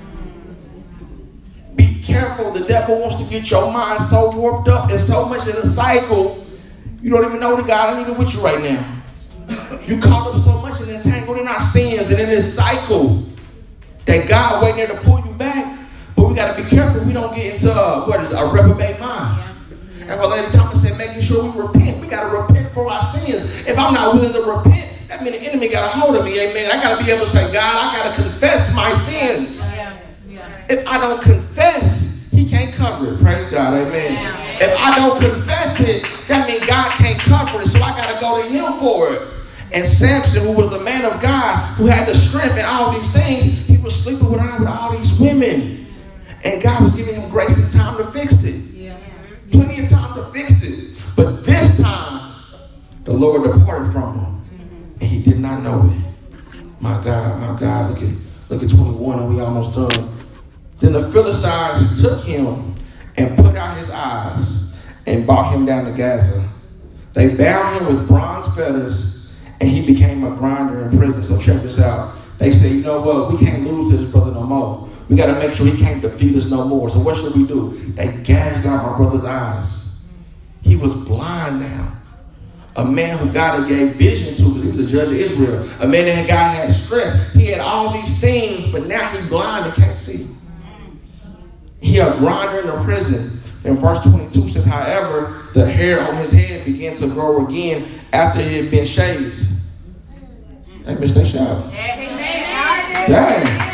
Be careful. The devil wants to get your mind so warped up and so much in a cycle, you don't even know that God ain't even with you right now. You caught up so much and entangled in our sins and in this cycle that God waiting there to pull you back. But we got to be careful we don't get into uh, what is it, a reprobate mind. And what Lady Thomas said, making sure we repent. We got to repent for our sins. If I'm not willing to repent, that means the enemy got a hold of me. Amen. I got to be able to say, God, I got to confess my sins. Yeah. Yeah. If I don't confess, he can't cover it. Praise God. Amen. Yeah. If I don't confess it, that means God can't cover it. So I got to go to him for it. And Samson, who was the man of God, who had the strength and all these things, he was sleeping with all these women. And God was giving him grace and time to fix it. Yeah. Plenty of time to fix it. But this time, the Lord departed from him. And he did not know it. My God, my God, look at, look at twenty-one and we almost done. Then the Philistines took him and put out his eyes and brought him down to Gaza. They bound him with bronze fetters and he became a grinder in prison. So check this out. They said, you know what, we can't lose to this brother no more. We got to make sure he can't defeat us no more. So what should we do? They gouged out my brother's eyes. He was blind now. A man who God had gave vision to, because he was a judge of Israel. A man that God had strength. He had all these things, but now he's blind and can't see. He a grinder in the prison. And verse twenty-two says, however, the hair on his head began to grow again after it had been shaved. Hey, bitch, they shout. Dang.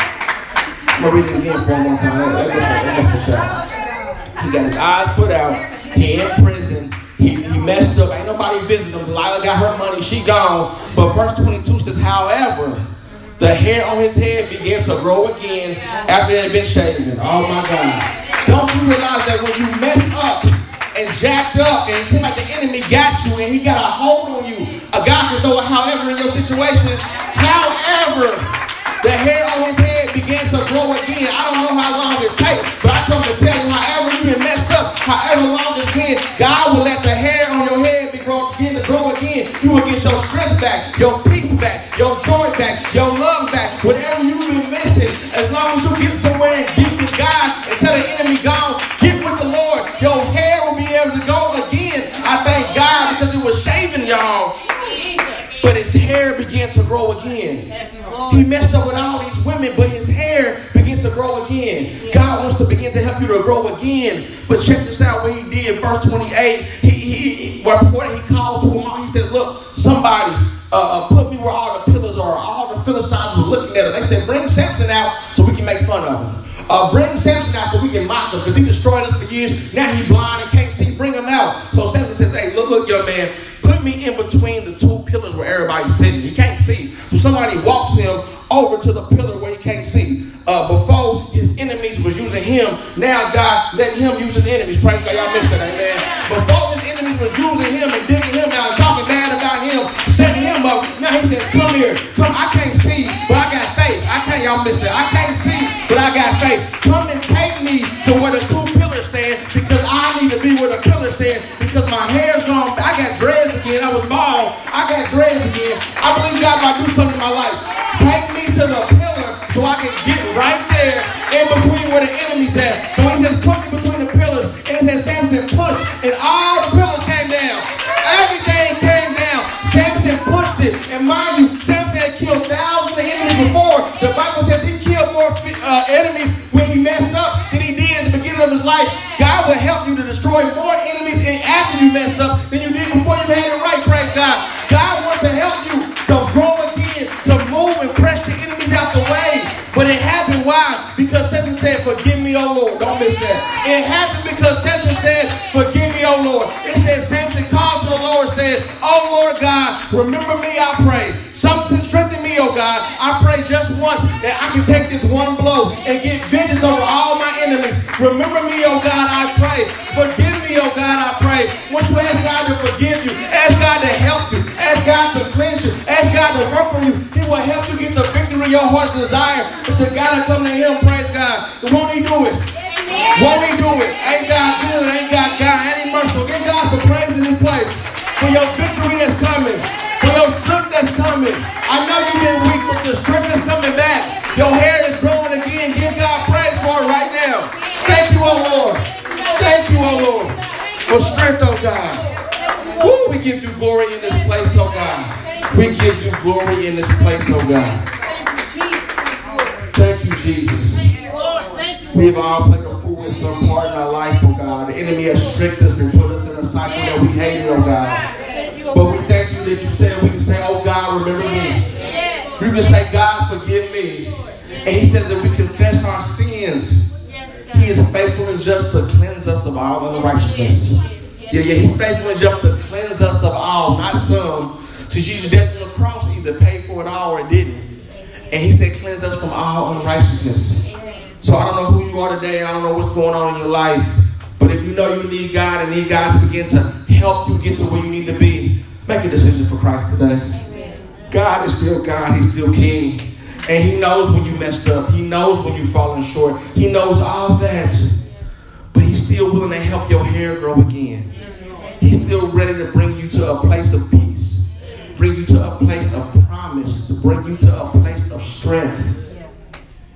I'm going to read it again for him one time. That, that, that's the shout. He got his eyes put out. He in prison. He, he messed up. Ain't nobody visiting him. Delilah got her money. She gone. But verse twenty-two says, however, the hair on his head began to grow again after it had been shaven. Oh, my God. Don't you realize that when you mess up and jacked up and it seems like the enemy got you and he got a hold on you, a God can throw it however in your situation. However, the hair on his head began to grow again. I don't know how long it takes, but I come to tell you, however you been messed up, however long it's been, God will let the hair on your head begin to grow again. You will get your strength back, your peace back, your joy back, your love back, whatever you've been missing. As long as you get somewhere and get with God and tell the enemy, gone, get with the Lord, your hair will be able to go again. I thank God because it was shaving, y'all. But his hair began to grow again. He messed up with all these women, but his hair began to grow again. God wants to begin to help you to grow again. But check this out what he did. Verse twenty-eight, he, he, well, before that he called to them all. He said, look, somebody uh, put me where all the pillars are. All the Philistines were looking at him. They said, bring Samson out so we can make fun of him. Uh, bring Samson out so we can mock him because he destroyed us for years. Now he's blind and can't see. Bring him out. So Samson says, hey, look, look, young man. Put me in between the two pillars where everybody's sitting. He can't see. So somebody walks him over to the pillar where he can't see. Uh, before his enemies was using him, now God letting him use his enemies. Praise God, y'all missed it, amen. Before his enemies was using him and digging him out and talking bad about him, setting him up, now he says, come here. Come, I can't see, but I got faith. I can't, y'all missed it. I can't see, but I got faith. Come and take me to where the two pillars stand because I need to be where the pillars stand because my hair's gone. I got dreads again. I was bald. I got dreads again. I believe God might do something in my life. Take me to the pillar so I can get right there in between where the enemy's at. So he says, put me between the pillars. And it says, Samson pushed. And all the pillars came down. Everything came down. Samson pushed it. And mind you, Samson had killed thousands of enemies before. The Bible says he killed more uh, enemies when he messed up than he did at the beginning of his life. God will help you to destroy more enemies and after you messed up than you did before you had it right. Praise God. God wants to help you to grow again, to move and press the enemies out the way. But it happened, why? Because Samson said, forgive me, O Lord. Don't miss that. It happened because Samson said, forgive me, O Lord. It says Samson called to the Lord and said, oh Lord God, remember me, I pray. Something strengthen me, oh God. I pray just once that I can take this one blow and get vengeance over all my enemies. Remember me, oh God, I pray. Forgive me, oh God, I pray. Once you ask God to forgive you, ask God to help you, ask God to cleanse you, ask God to work on you. He will help you get the victory your heart's desire. But you gotta come to him, praise God. Won't he do it? Won't he do it? Ain't God good? Ain't God God? Ain't he merciful? Give God some praise in this place for your victory that's coming. For your strength that's coming. I know you've been weak, but your strength is coming back. Your hair is growing again. Give God praise for it right now. Thank you, oh Lord. Thank you, oh Lord, for strength, oh God. Woo, we give you glory in this place, oh God. We give you glory in this place, oh God. Thank you, Jesus. We have all played a fool in some part in our life, oh God. The enemy has tricked us and put us in a cycle that we hated, oh God. But we thank you that you said we can say, oh God, remember me. We can say, God, forgive me. And he says that we confess our sins. He is faithful and just to cleanse us of all unrighteousness. Yeah, yeah, he's faithful and just to cleanse us of all, not some. So Jesus' death on the cross either paid for it all or it didn't. And he said, cleanse us from all unrighteousness. So I don't know who you are today. I don't know what's going on in your life. But if you know you need God and need God to begin to help you get to where you need to be, make a decision for Christ today. Amen. God is still God. He's still King. And he knows when you messed up. He knows when you've fallen short. He knows all that. But he's still willing to help your hair grow again. He's still ready to bring you to a place of peace. Bring you to a place of promise. To bring you to a place of strength.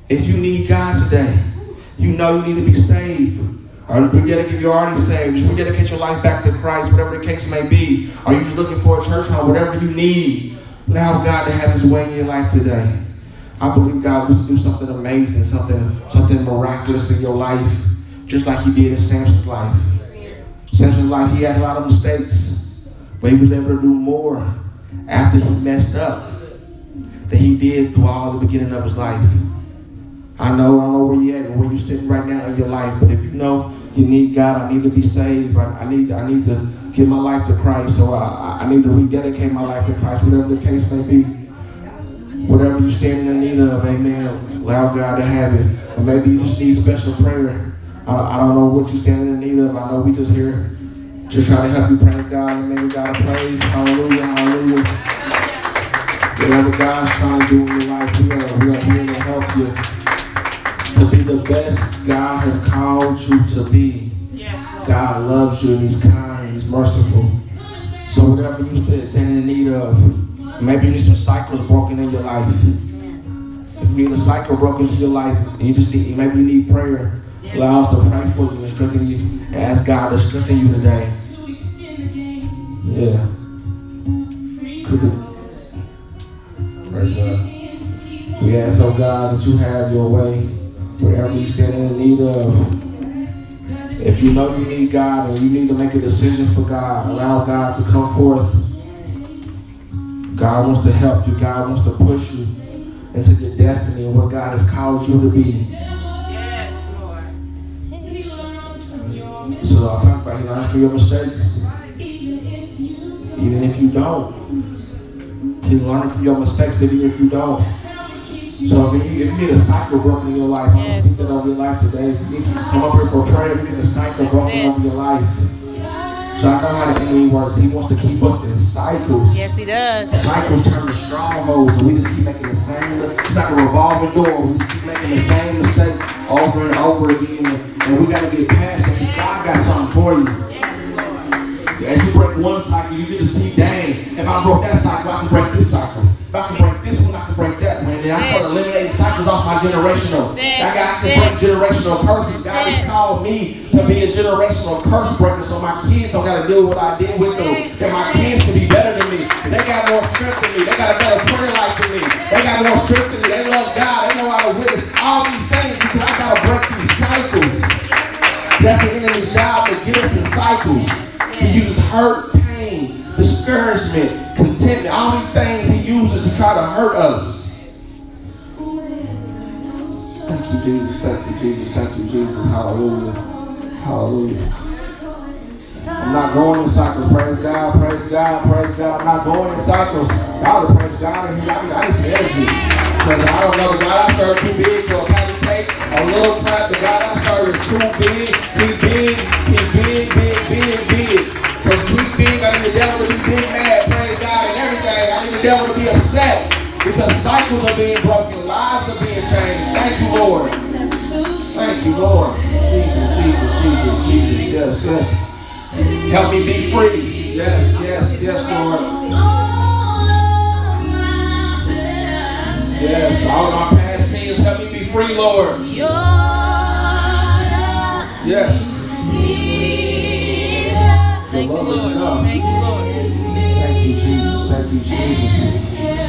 If you need God today, you know you need to be saved. Or rededicate if you're already saved. Just rededicate your life back to Christ, whatever the case may be. Or you're just looking for a church home, whatever you need. Allow God to have his way in your life today. I believe God wants to do something amazing, something, something miraculous in your life, just like he did in Samson's life. Samson's life, he had a lot of mistakes, but he was able to do more after he messed up than he did throughout the beginning of his life. I know, I don't know where you're at or where you're sitting right now in your life, but if you know you need God, I need to be saved, I, I need I need to give my life to Christ, or I, I need to rededicate my life to Christ, whatever the case may be. Whatever you stand in need of, amen, allow God to have it. Or maybe you just need special prayer. I, I don't know what you're standing in need of. I know we just here just try to help you. Praise God, amen. God praise, hallelujah, hallelujah. Whatever God's trying to do in your life, we are, we are here to help you to be the best God has called you to be. God loves you, he's kind, he's merciful. So whatever you stand in need of, maybe you need some cycles broken in your life. If you need a cycle broken into your life, and you just need, maybe you need prayer, allow us to pray for you and strengthen you, and ask God to strengthen you today. Yeah. Praise God. We ask, oh God, that you have your way wherever you stand in need of. If you know you need God and you need to make a decision for God, allow God to come forth. God wants to help you. God wants to push you into your destiny and what God has called you to be. Yes, Lord. So I'll talk about you learn from your mistakes. Even if you don't. You learn from your mistakes even if you don't. So if you, if you need a cycle broken in your life, I'm going to speak that over your life today. If you need to come up here for prayer, if you need a cycle broken over your life. So I know how the enemy works. He wants to keep us in cycles. Yes, he does. Cycles turn to strongholds, and we just keep making the same. It's like a revolving door. We just keep making the same mistake over and over again, and we got to get past it. Because God got something for you. As you break one cycle, you get to see, dang, if I broke that cycle, I can break this cycle. If I can break this one, I can break that one. And I start eliminating cycles off my generational. I got to break generational curses. God has called me to be a generational curse breaker so my kids don't got to deal with what I did with them. That my kids can be better than me. They got more strength than me. They got a better prayer life than me. They got more strength than me. They love God. They know how to witness. All these things because I got to break these cycles. That's the enemy's job, to get us in cycles. He uses hurt, pain, discouragement, contentment. All these things he uses to try to hurt us. Thank you, Jesus. Thank you, Jesus. Thank you, Jesus. Hallelujah. Hallelujah. I'm not going in cycles. Praise God. Praise God. Praise God. I'm not going in cycles. God will praise God in here. I need, I need some energy. Because I don't know, the God I serve too big for a patty cake, a little crap. The God I serve is too big. He big. He big, big, big, big. Because he's big, I need the devil to be big mad. Praise God and everything. I need the devil to be upset. Because cycles are being broken. Lives are being changed. Thank you, Lord. Thank you, Lord. Jesus, Jesus, Jesus, Jesus. Yes, yes. Help me be free. Yes, yes, yes, Lord. Yes, all of my past sins, help me be free, Lord. Yes. Thank you, Lord. Thank you, Lord. Thank you, Jesus. Thank you, Jesus.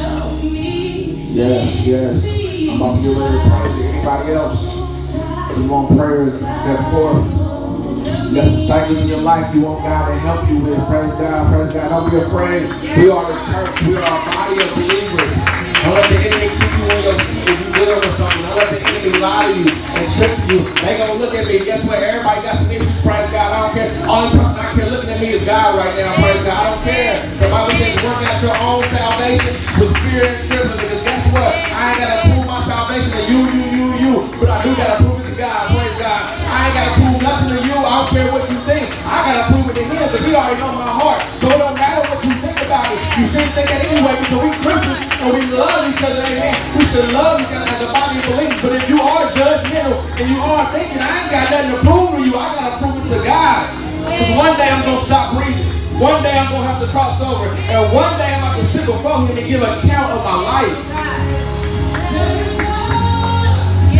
Yes, yes. I'm about to get ready to pray to anybody else. You want prayer, step forward. You got some cycles in your life you want God to help you with. Praise God, praise God. Don't be afraid. We are the church. We are a body of believers. Don't let the enemy keep you on your seat if you deal with something. Don't let the enemy lie to you and trick you. They gonna look at me. Guess what? Everybody got some issues. Praise God. I don't care. Only person I care looking at me is God right now. Praise God. I don't care. The Bible says work out your own salvation with fear and trembling. Because guess what? I ain't gotta prove my salvation to you, you, you, you. But I do gotta prove it to God. Praise God. I ain't gotta prove nothing to you. I don't care what you think. I gotta prove it to him. But he already knows my heart. So it don't matter what you think about it. You shouldn't think that anyway because we Christians and we love each other. Amen. We should love each other as a body of believers. But if you are judgmental and you are thinking, I ain't got nothing to prove to you, I gotta prove it to God. Because one day I'm gonna stop breathing. One day I'm gonna have to cross over. And one day I'm gonna sit before him and give an account of my life.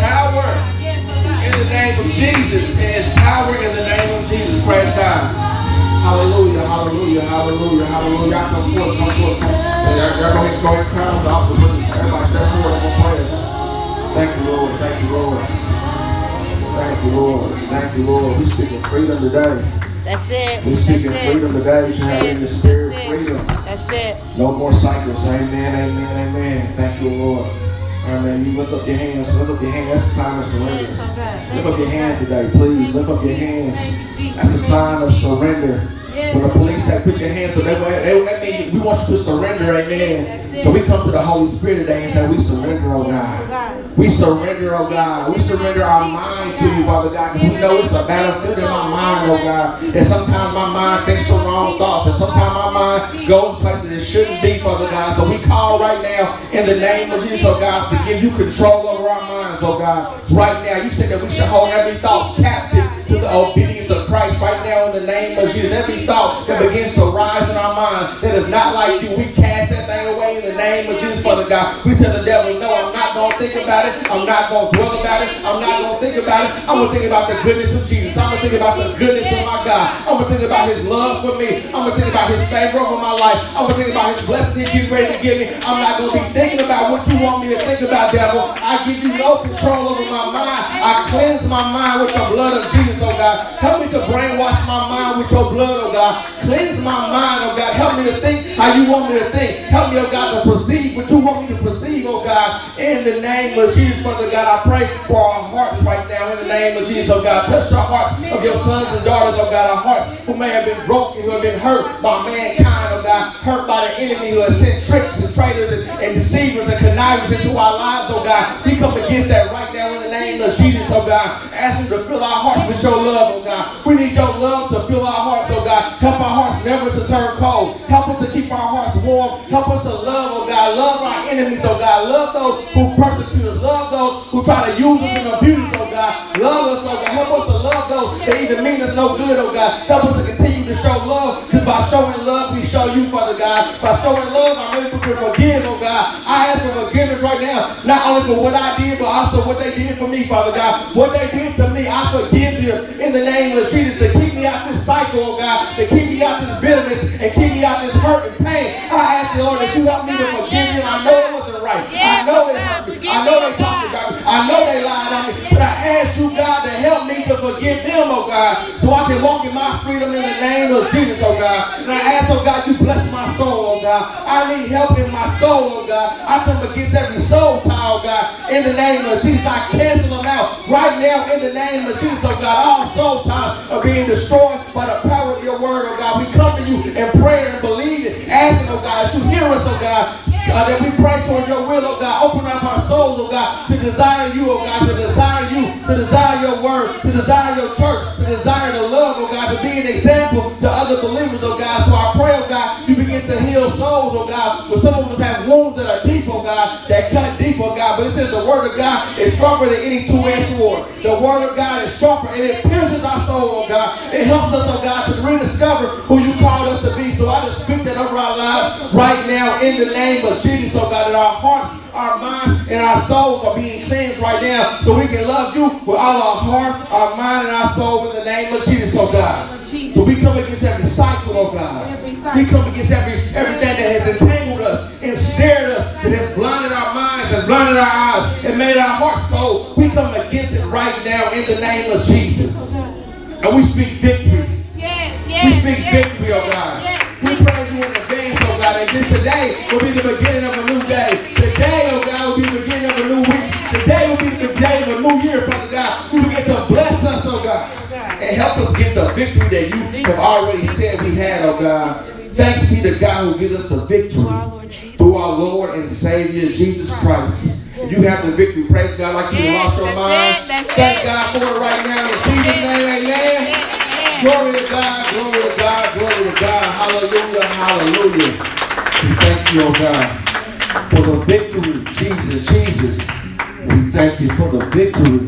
the name of Jesus. There is power in the name of Jesus. Praise God. Hallelujah, hallelujah, hallelujah, hallelujah. Y'all come forth, come forth. Y'all go ahead, go ahead, crown the altar with us. Everybody step forward and pray. Thank you, Lord. Thank you, Lord. Thank you, Lord. Thank you, Lord. We speaking freedom today. That's it. We speaking That's freedom it. today. You have in the spirit freedom. That's it. No more cycles. Amen, amen, amen. Thank you, Lord. Amen. You lift up your hands. Lift up your hands. That's a sign of surrender. Lift up your hands today, please. Lift up your hands. That's a sign of surrender. When the police say put your hands up, that means we want you to surrender, amen. So we come to the Holy Spirit today and say we surrender, oh God. We surrender, oh God. We surrender our minds to you, Father God, because we know it's a battlefield in my mind, oh God. And sometimes my mind thinks the wrong thoughts, and sometimes my mind goes places it shouldn't be, Father God. So we call right now in the name of Jesus, oh God, to give you control over our minds, oh God. Right now, you said that we should hold every thought captive to the obedience of Christ right now in the name of Jesus. Every thought that begins to rise in our mind that is not like you, we cast that thing away in the name of Jesus, Father God. We tell the devil, no, I'm not going to think about it. I'm not going to dwell about it. I'm not going to think about it. I'm going to think about the goodness of Jesus. I'm going to think about the goodness of my God. I'm going to think about his love for me. I'm going to think about his favor over my life. I'm going to think about his blessing he's ready to give me. I'm not going to be thinking about what you want me to think about, devil. I give you no control over my mind. I cleanse my mind with the blood of Jesus, oh God. Help me to brainwash my mind with your blood, oh God. Cleanse my mind, oh God. Help me to think how you want me to think. Help me, oh God, to perceive what you want me to perceive, oh God. In the name of Jesus, Father God, I pray for our hearts right now. In the name of Jesus, oh God. Touch the hearts of your sons and daughters, oh God. Our hearts who may have been broken, who have been hurt by mankind, oh God. Hurt by the enemy who has sent tricks and traitors and, and deceivers and connivers into our lives, oh God. We come against that right now in the name of Jesus, oh God. Ask you to fill our hearts with your love, oh God. We need your love to fill our hearts, oh God. Help our hearts never to turn cold. Help us to keep our hearts warm. Help us to love, oh God. Love our enemies, oh God. Love those who persecute us. Love those who try to use us and abuse us, oh God. Love us, oh God. Help us to love those that even mean us no good, oh God. Help us to continue to show love, because by showing love, we show you, Father God. By showing love, I'm able to forgive, oh God. I ask for forgiveness right now, not only for what I did, but also what they did for me, Father God. What they did to me, I forgive you in the name of Jesus, to keep me out this cycle, oh God, to keep me out this bitterness and keep me out this hurt and pain. I ask the Lord that you help me to forgive you. I know it wasn't right. I know it hurt me. I know they talked about me. I know they lied on me. But I ask you, God, to help me to forgive them, oh God, so I can walk in my freedom in the name of Jesus, oh God. And I ask, oh God, you bless my soul, oh God. I need help in my soul, oh God. I come against every soul tie, oh God, in the name of Jesus. I cancel them out right now in the name of Jesus, oh God. All soul ties are being destroyed by the power of your word, oh God. We come to you in prayer and believe it, asking, oh God, that you hear us, oh God. Uh, that we pray towards your will, oh God. Open up our souls, oh God, to desire you, oh God, to desire you, to desire your word, to desire your church, to desire the love, oh God, to be an example to other believers, oh God. So I pray, oh God, you begin to heal souls, oh God. But some of us have wounds that are deep, oh God, that cut deep, oh God. But it says the word of God is sharper than any two-edged sword. The word of God is sharper, and it pierces our soul, oh God. It helps us, oh God, to rediscover who you called us to be. So I just speak that over our lives right now in the name of Jesus, oh God, that our hearts, our minds, and our souls are being cleansed right now, so we can love you with all our heart, our mind, and our soul in the name of Jesus, oh God. So we come against every cycle, oh God. We come against every everything that has entangled us, ensnared us, that has blinded our minds and blinded our eyes and made our hearts cold. We come against it right now in the name of Jesus. And we speak victory. Yes, yes, we speak yes, victory, oh God. yes, we praise you in advance, oh God. And this today will be the beginning of a new day. Today, oh God, will be the beginning of a new week. Today will be the day of a new year, Father God. You begin to bless us, oh God. And help us get the victory that you have already said we had, oh God. Thanks be to God who gives us the victory through our Lord and Savior, Jesus Christ. You have the victory. Praise God like you yes, lost your mind. It, Thank it. God for it right now. In Jesus' name, amen. Yes. Glory to God, glory to God, glory to God. Hallelujah, hallelujah. We thank you, oh God, for the victory. Jesus, Jesus. We thank you for the victory.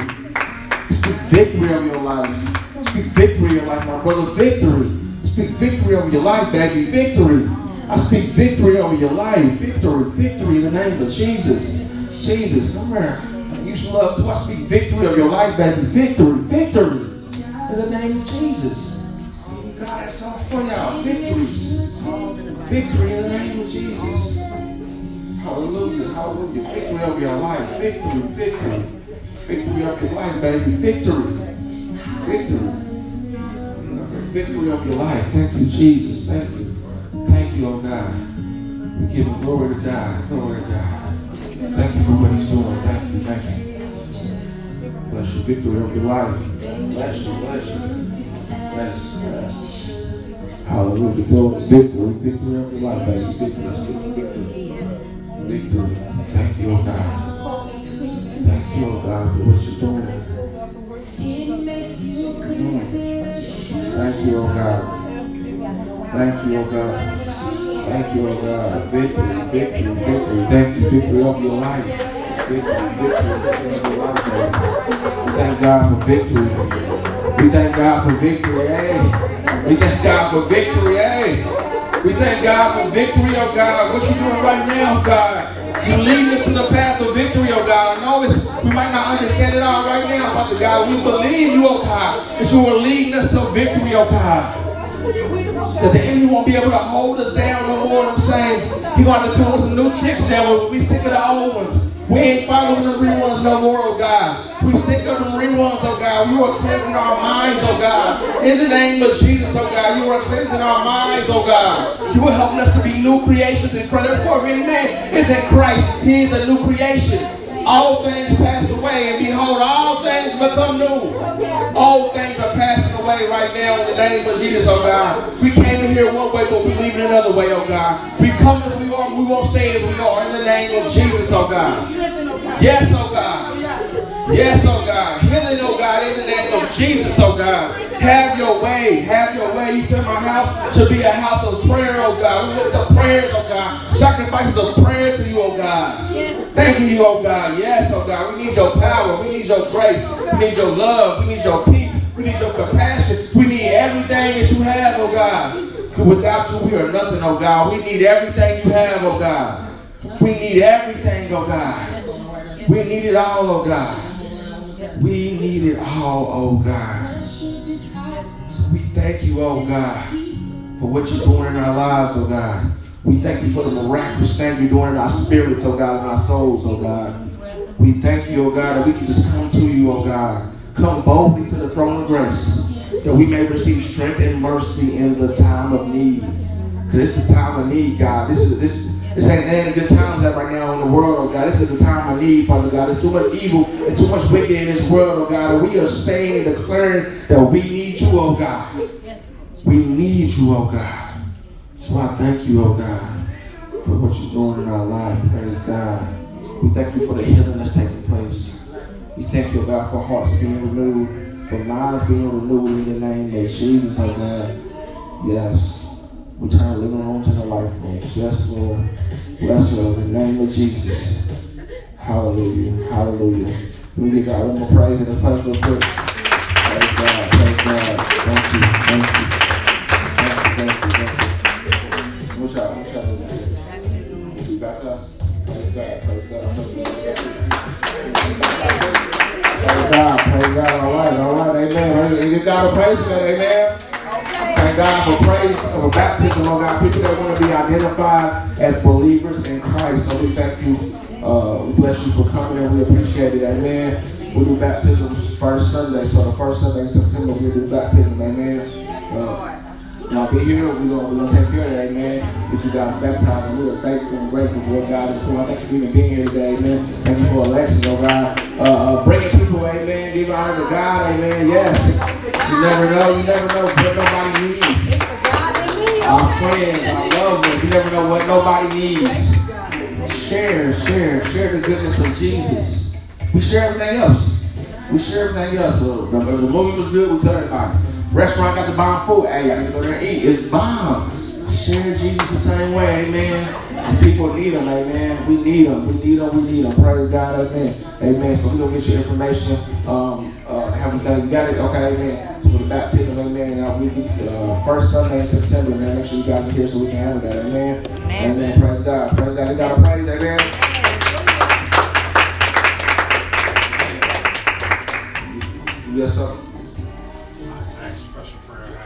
Speak victory over your life. Speak victory over your life, my brother. Victory. Speak victory over your life, baby. Victory. I speak victory over your life. Victory, victory in the name of Jesus. Jesus, come here. You used to love too. I speak victory of your life, baby. Victory, victory. In the name of Jesus. God has something for y'all. Victory. Victory in the name of Jesus. Hallelujah. Hallelujah. Victory of your life. Victory, victory. Victory of your life, baby. Victory. Victory. Victory of your life. Thank you, Jesus. Thank you. Thank you, oh God. We give him glory to God. Glory to God. Thank you for what he's doing. Thank you. Thank you. Bless you. Victory of your life. Bless you. Bless you. Bless. Bless. Hallelujah. Glory. Victory. Victory of your life, baby. Victory. Victory. Victory. Thank you, oh God. Thank you, oh God, for what you're doing. Mm. Thank you, oh God. Thank you, oh God. Thank you, oh God. Victory, victory, victory. Thank you, victory of your life. Victory, victory, victory of your life, baby. We thank God for victory. We thank God for victory, eh? We thank God for victory, eh? We thank God for victory, oh God. What you doing right now, God? You lead us to the path of victory, oh God. I know it's, we might not understand it all right now, Father God. We believe you, oh God, that you are leading us to victory, oh God. That the enemy won't be able to hold us down no more. I'm saying he's going to have to come with some new tricks down. We'll be sick of the old ones. We ain't following the reruns no more, oh God. We sick of the reruns, oh God. You are cleansing our minds, oh God. In the name of Jesus, oh God, you are cleansing our minds, oh God. You are helping us to be new creations in Christ. Therefore, if any man is in Christ, he is a new creation. All things pass away, and behold, all things become new. All things are passing away right now in the name of Jesus, oh God. We came in here one way, but we leave it another way, oh God. We come as we are, we won't stay as we are in the name of Jesus, oh God. Yes, oh God. Yes, oh God. Healing, oh God, in the name of Jesus, oh God. Have your way. Have your way. You said my house should be a house of prayer, oh God. We lift up prayers, oh God. Sacrifices of prayer to you, oh God. Thank you, oh God. Yes, oh God. We need your power. We need your grace. We need your love. We need your peace. We need your compassion. We need everything that you have, oh God. Because without you, we are nothing, oh God. We need everything you have, oh God. We need everything, oh God. We need it all, oh God. We need it all, oh God. So we thank you, oh God, for what you're doing in our lives, oh God. We thank you for the miraculous thing you're doing in our spirits, oh God, in our souls, oh God. We thank you, oh God, that we can just come to you, oh God. Come boldly to the throne of grace, that we may receive strength and mercy in the time of need. Because it's the time of need, God. This is this. This ain't any good times that right now in the world, oh God. This is the time of need, Father God. There's too much evil and too much wicked in this world, oh God. And we are saying and declaring that we need you, oh God. We need you, oh God. So I thank you, oh God, for what you're doing in our life. Praise God. We thank you for the healing that's taking place. We thank you, oh God, for hearts being renewed, for minds being renewed in the name of Jesus, oh God. Yes. We turn living rooms into life rooms. Yes, Lord. Bless Lord in the name of Jesus. Hallelujah. Hallelujah. We give God one more praise in the place real quick. Praise God. Praise God. Thank you. Thank you. Thank you. Thank you. Thank you. What's up? What's up? You got us? Praise God. Praise God. Praise God. Praise God. All right. All right. Amen. Give God a praise for that. Amen. Thank God for praise, for baptism, oh God. People that want to be identified as believers in Christ. So we thank you. Uh, we bless you for coming and we appreciate it. Amen. We do baptisms first Sunday. So the first Sunday in September we do baptism. Amen. Uh, y'all be here. We're going we're gonna take care of that. Amen. Get you guys baptized. And we are thankful and grateful for what God is doing. Thank you for even being here today. Amen. Thank you for elections, oh God. Uh, uh, bringing people, amen. Giving honor to God. Amen. Yes. You never know, you never know what nobody needs. Our friends, our loved ones, you never know what nobody needs. Share, share, share the goodness of Jesus. We share everything else. We share everything else. So the, the movie was good, we tell everybody. Restaurant got the bomb food. Hey, I need to go there and eat. It's bomb. Share Jesus the same way, amen. And people need them, amen. We need them, we need them, we need them. Praise God, amen. Amen. So we're going to get your information. Um, uh, have you done? You got it? Okay, amen. For the baptism, amen. Uh, we uh, first Sunday in September, man. Make sure you guys are here so we can handle that, amen. Amen. Amen. Praise God. Praise God. We got to praise, amen. Yes, sir.